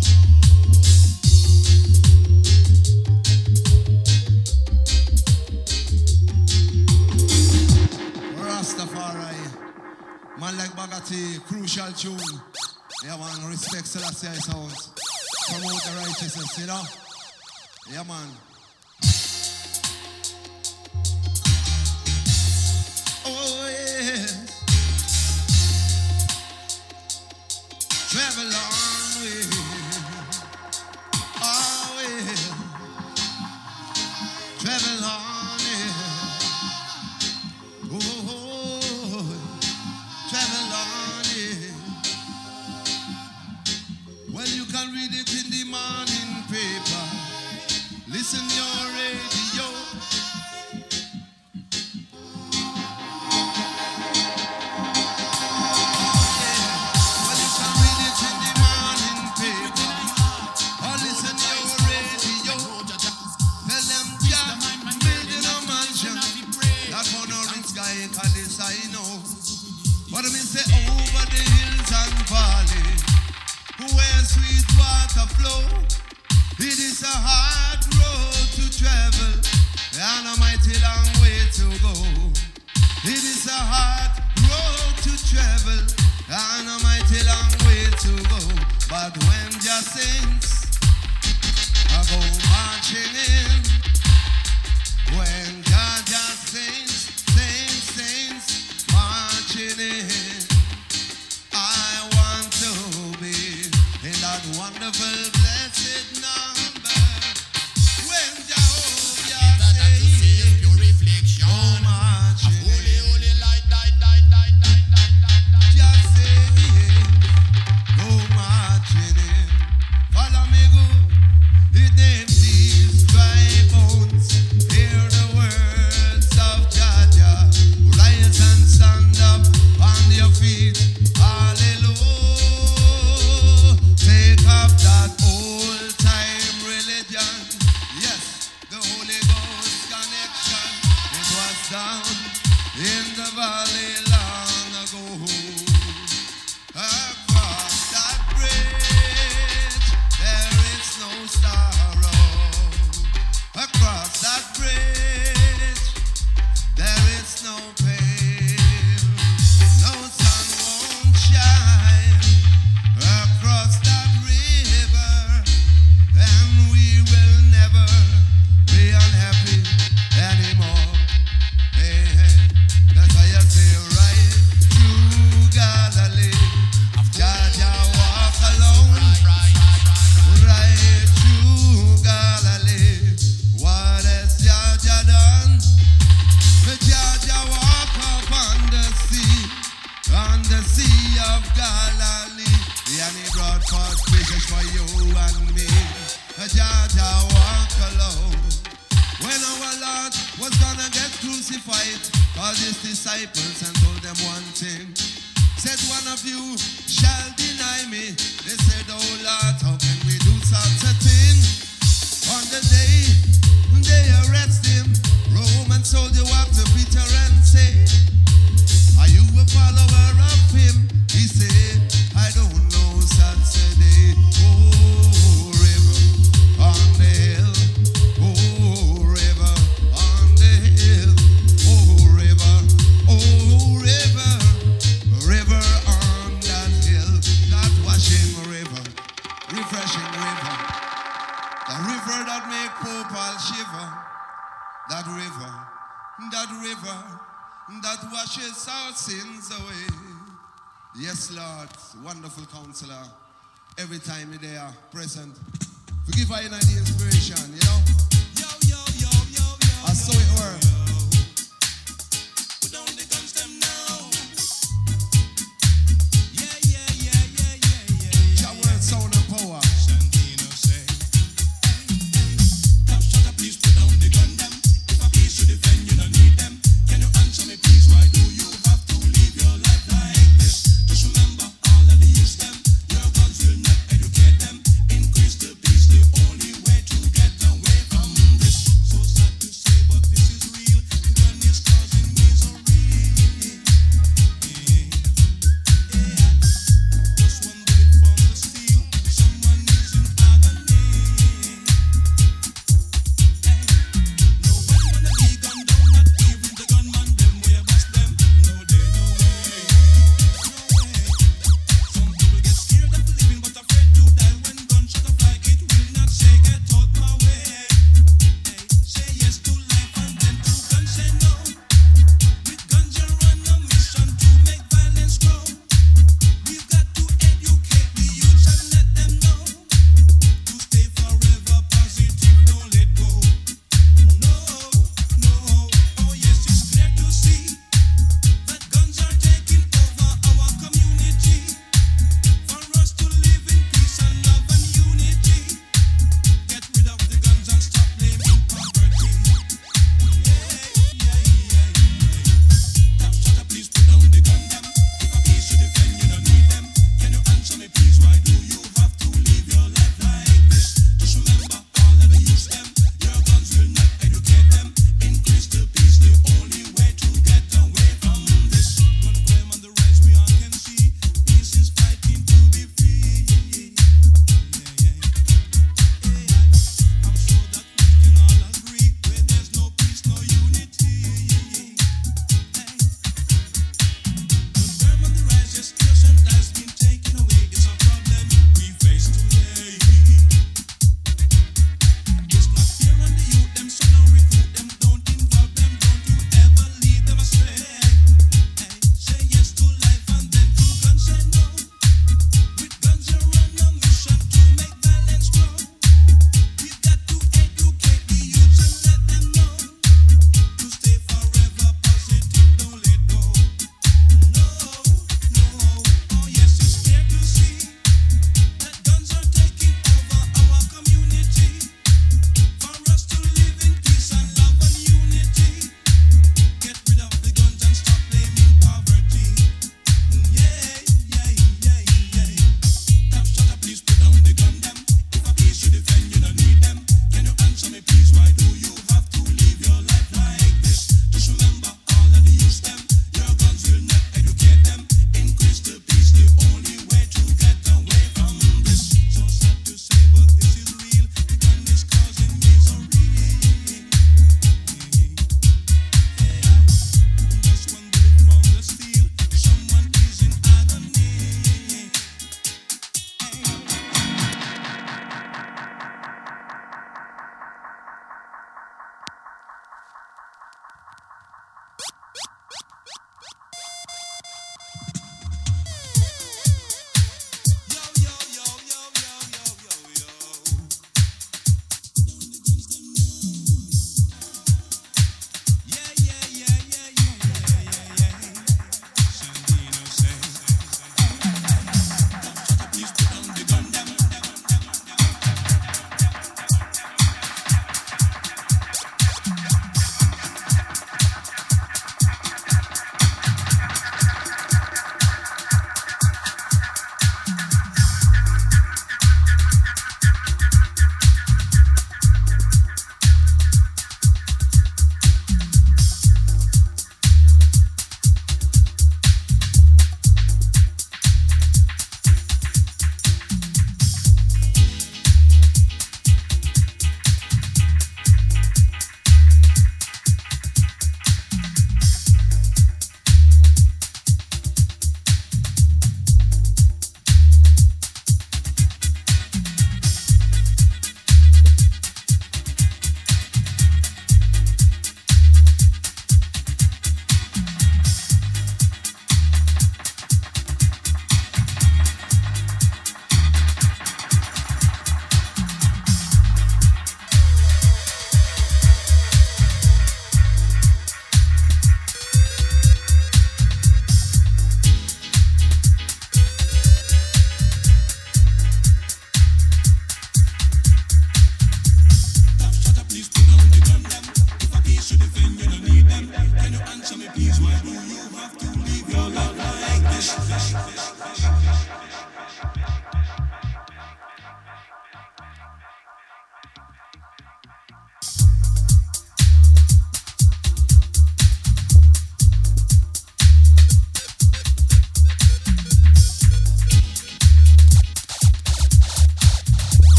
Rastafari. Man like Bagati, crucial tune. Yeah man, respect Selassie sounds. Promote the righteousness, you know? Yeah man. Oh yeah. Travel on way. Oh yeah. Travel on yeah. Oh, travel on yeah. Well, you can read it in the morning paper. Listen your radio. Well, you can read it in the morning paper. Or listen your radio. Tell them Jah building a mansion. That one or rich guy, cause this I know. But I mean say over the hills and valley, where sweet water flow. It is a hard road to travel, and a mighty long way to go. It is a hard road to travel, and a mighty long way to go. But when your saints go marching in, when God saints, saints marching in, I want to be in that wonderful blessed number. When Jehovah says, Pure reflection go of marching holy, in, holy light, just say, go marching in. Follow me. fight, cause his disciples and told them one thing. Said one of you shall deny me. They said, oh Lord, how can we do such a thing? On the day they arrest him, Roman soldier walked to Peter and say, are you a follower of him? He said, I don't know such a day. Oh, river on the hill. Oh, river on the hill. Oh, river on that hill. That washing river, refreshing river. The river that make Popal shiver. That river that washes our sins away. Yes, Lord, wonderful counselor. Every time you're there, present. Forgive I the inspiration, you know? I saw it work. Put down the guns them now. Your word, sound and power. Santino say, top shot, please put down the gun them. If a piece to defend, you don't need them. Can you answer me, please? Why do you have to live your life like this? Just remember all of the use them. Your guns will not educate them. Increase the peace, the only way to get away.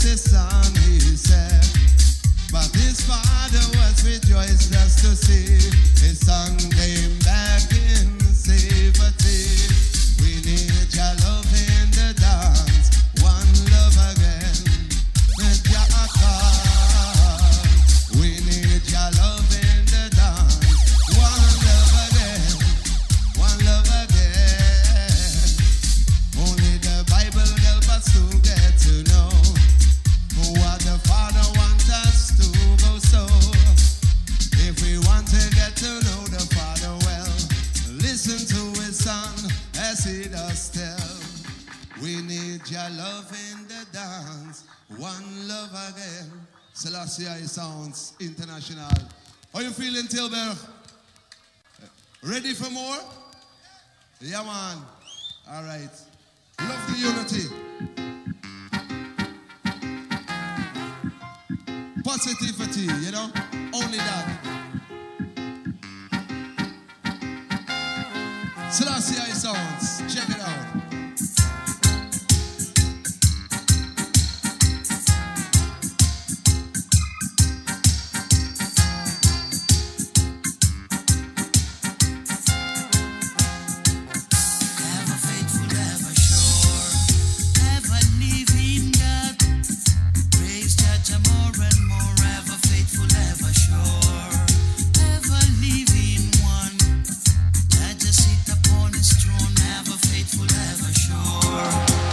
his son, he said. But his father was rejoiced just to see his son came back in safety. We need your love in the dance, one love again. Jah God, we need your love in the dance, one love again, one love again. Only the Bible help us to get to know what the Father wants us to go so. If we want to get to know the Father well, listen to his Son as he does tell. We need your love in the dance, one love again. Selassie Sounds International. How you feeling, Tilburg? Ready for more? Yeah, man. All right. Love the unity. Positivity, you know? Only that. Selassie Sounds. Check it out. Ever faithful, ever sure, ever living God. Praise Jah more and more, ever faithful, ever sure, ever living one. That just sit upon his throne, ever faithful, ever sure.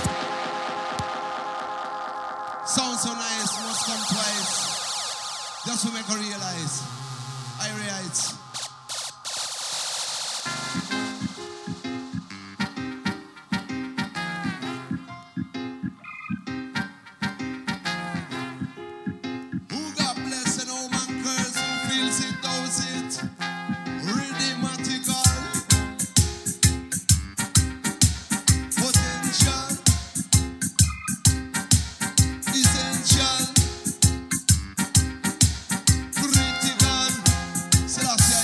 Sound so nice, must come twice. Just to make her realize. I realize. Who got blessed and all man curse, who feels it, knows it. Rhythmatical. Potential. Essential. Critical. Selassie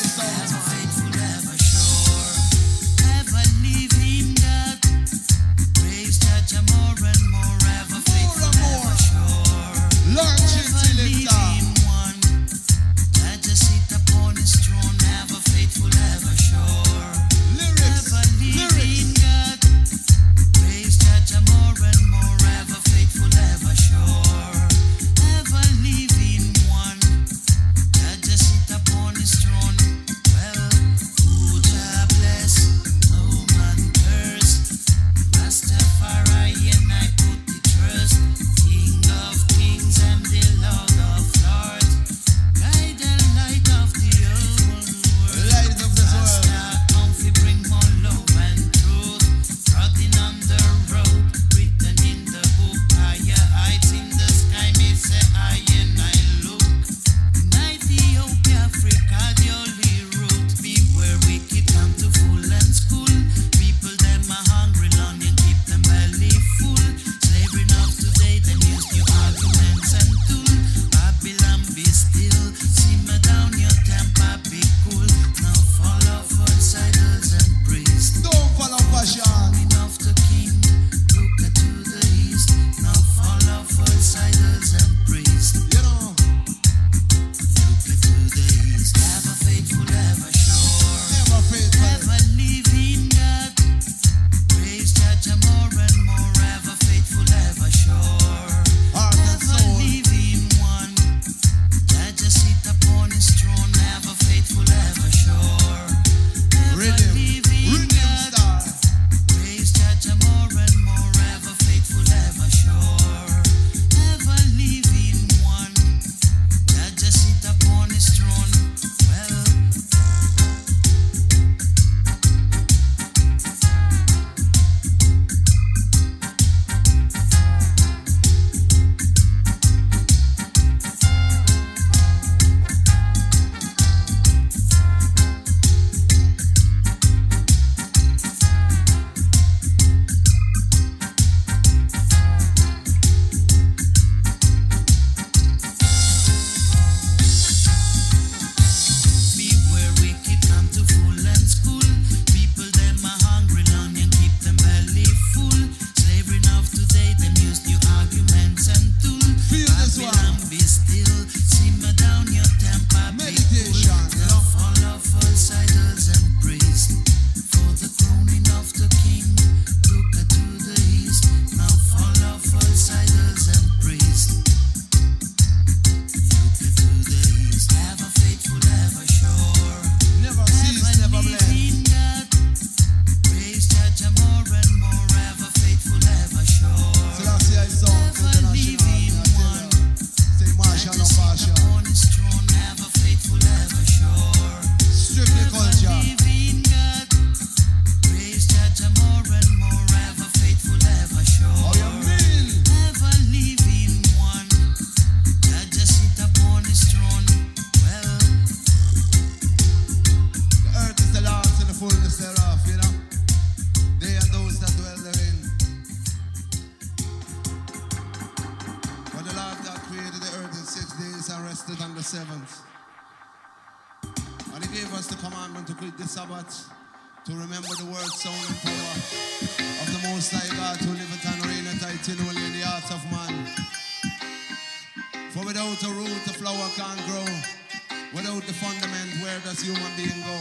the 7th. And he gave us the commandment to quit the Sabbath, to remember the word, sound, and power of the Most High God, who liveth and reigneth eternally in the heart of man. For without a root, the flower can't grow. Without the fundament, where does human being go?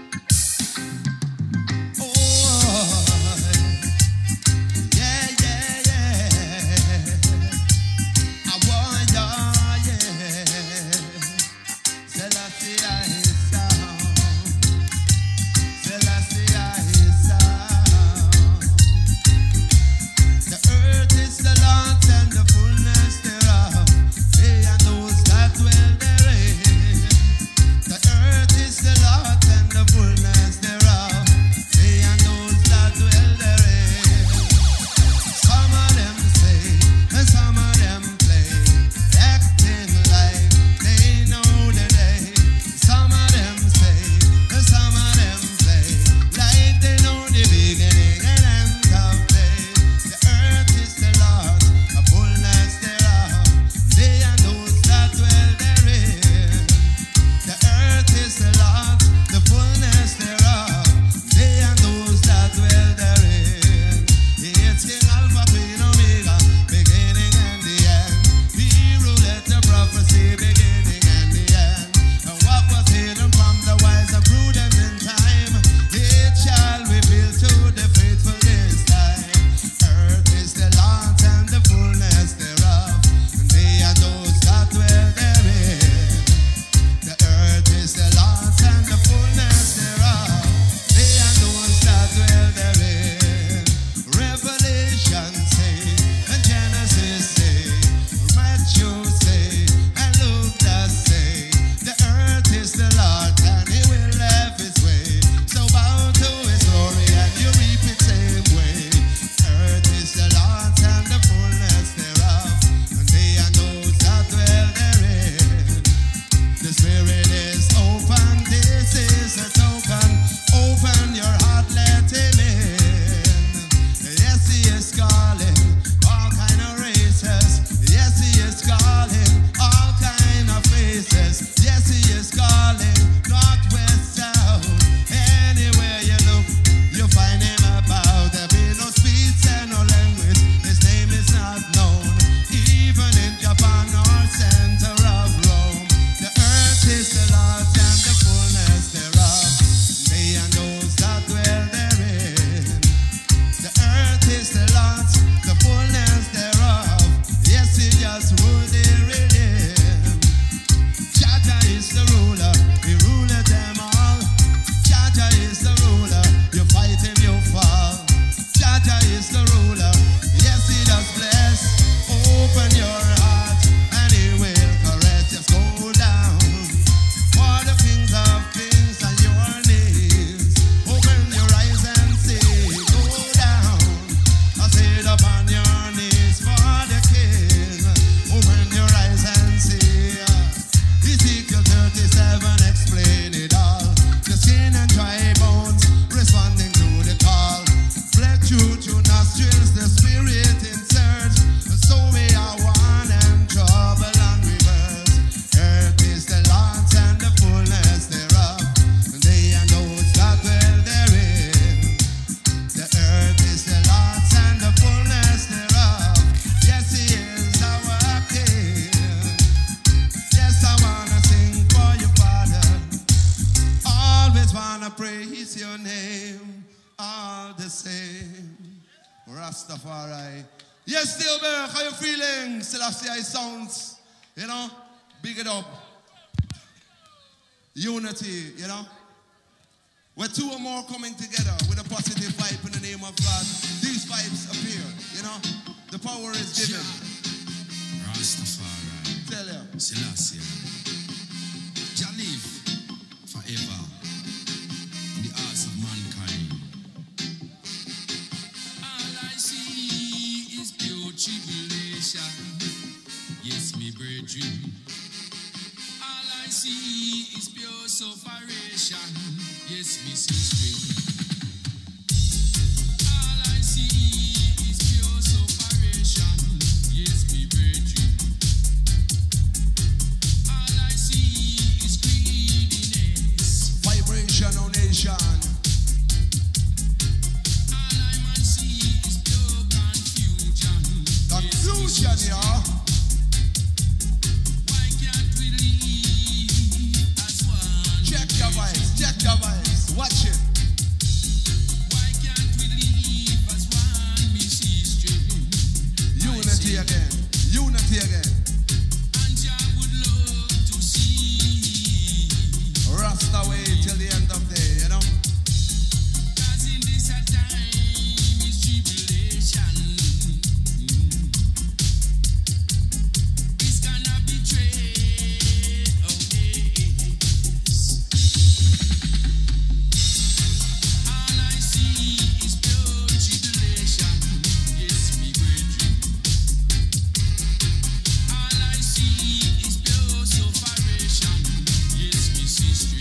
Oh, yeah, yeah, yeah. I want you, yeah. Selassie, I sound. Selassie, I sound. The earth is the Lord's and the fullness thereof. They and those that dwell therein. The earth is the Lord's and the fullness thereof. They and those that dwell therein. Some of them say, and some of them play, acting like they know the day. Some of them say, and some of them play, like they know the beginning and end of day. The earth is the Lord's, the fullness thereof. They and those that dwell therein. The earth is the Lord's, the fullness thereof. They and those that dwell therein. It's King Alpha, Queen Omega, beginning and the end. He ruleth the prophecy, beginning and the end. And what was hidden from the wise and prudent in time, it shall reveal to the faithful this time. Earth is the Lord's and the fullness thereof. And they and those that dwell therein. The earth is the Lord's and the fullness thereof. They and those that dwell therein. Revelation say, and Genesis say, Matthew say, and Luke does say, the earth is the Lord's and He will have His way. So bow to His glory and you reap it same way. Earth is the Lord's and the fullness thereof. And they and those that dwell therein. The Spirit is open, this is a token. Open your heart, let Him in. Yes, He is calling all kind of races. Yes, He is calling all kind of faces. Yes, He is calling north, west, south. Anywhere you look, you find Him about. There be no speech and no language. His name is not known, even in Japan or center of Rome. The earth is the Lord's and the fullness thereof. They and those that dwell therein. The earth is the Lord's, the fullness thereof. Yes, He just ruled therein. Jaja is the ruler, He ruleth them all. Jaja is the ruler, you fight Him, you fall. Jaja is the ruler, yes, He does bless. Open your heart and He will correct. Just go down for the King of Kings and your knees. Open your eyes and see. Go down, I sit upon your knees for the King. Open your eyes and see. Ezekiel 37 explain it all. The skin and dry bones responding to the call. Blood through nostrils, the Spirit inserts. So we are one and trouble and reverse. Earth is the Lord's and the fullness thereof. They and those that dwell therein. The earth is the Lord's and the fullness thereof. Yes, He is our King. Yes, I wanna sing for you, Father. Always wanna praise your name, all the same. Rastafari. Yes, Steelberg, how you feeling? Selassie I sounds, you know, big it up. Unity, you know. Where two or more coming together with a positive vibe in the name of God, these vibes appear, you know. The power is given. Rastafari, Tell you. Selassie, Jah live forever in the hearts of mankind. All I see is pure tribulation. Yes, me brethren. All I see is pure sufferation. Yes, me sister. All I see is pure sufferation. Yes, me brethren. All I see fusion, y'all. Why can't we live as one? Check your vibes, check your vibes. Watch it. Why can't we live as one? Me see straight. Unity again. Unity again. And I would love to see. Rasta way till the end of the day, you know. 'Cause in this a time is tribulation. It's gonna be trade. Oh yes. All I see is pure tribulation. Yes, me brethren. All I see is pure sufferation. Yes, me sister.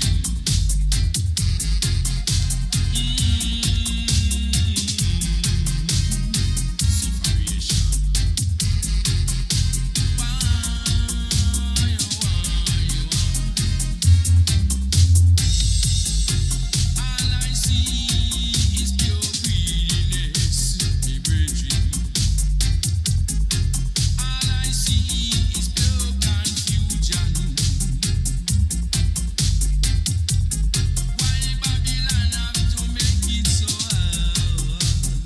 Sufferation. Why, all I see is pure greediness, me brethren. All I see is pure confusion. Why Babylon have to make it so hard?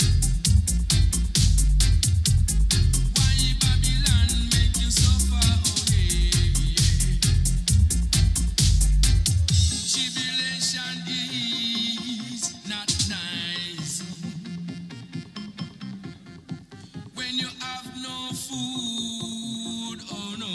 Why Babylon make you suffer? Oh yeah. Tribulation is not nice. When you have no food, oh no.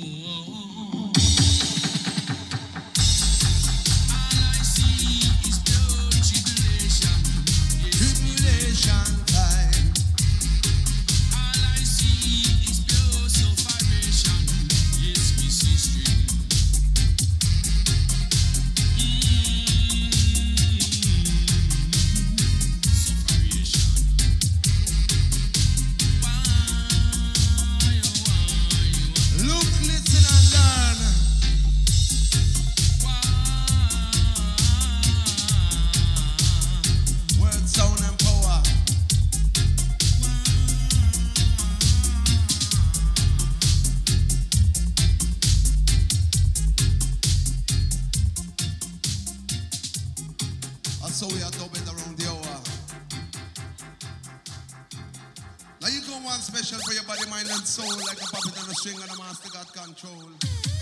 All I see is pure tribulation. Yes, Tribulation time. all I see is pure sufferation. Yes, me sister. Sufferation. Why? Look, listen and learn. Word, sound, and power. That's how we are dubbing around the hour. Now you go one special for your body, mind, and soul, like a puppet on a string and a master got control.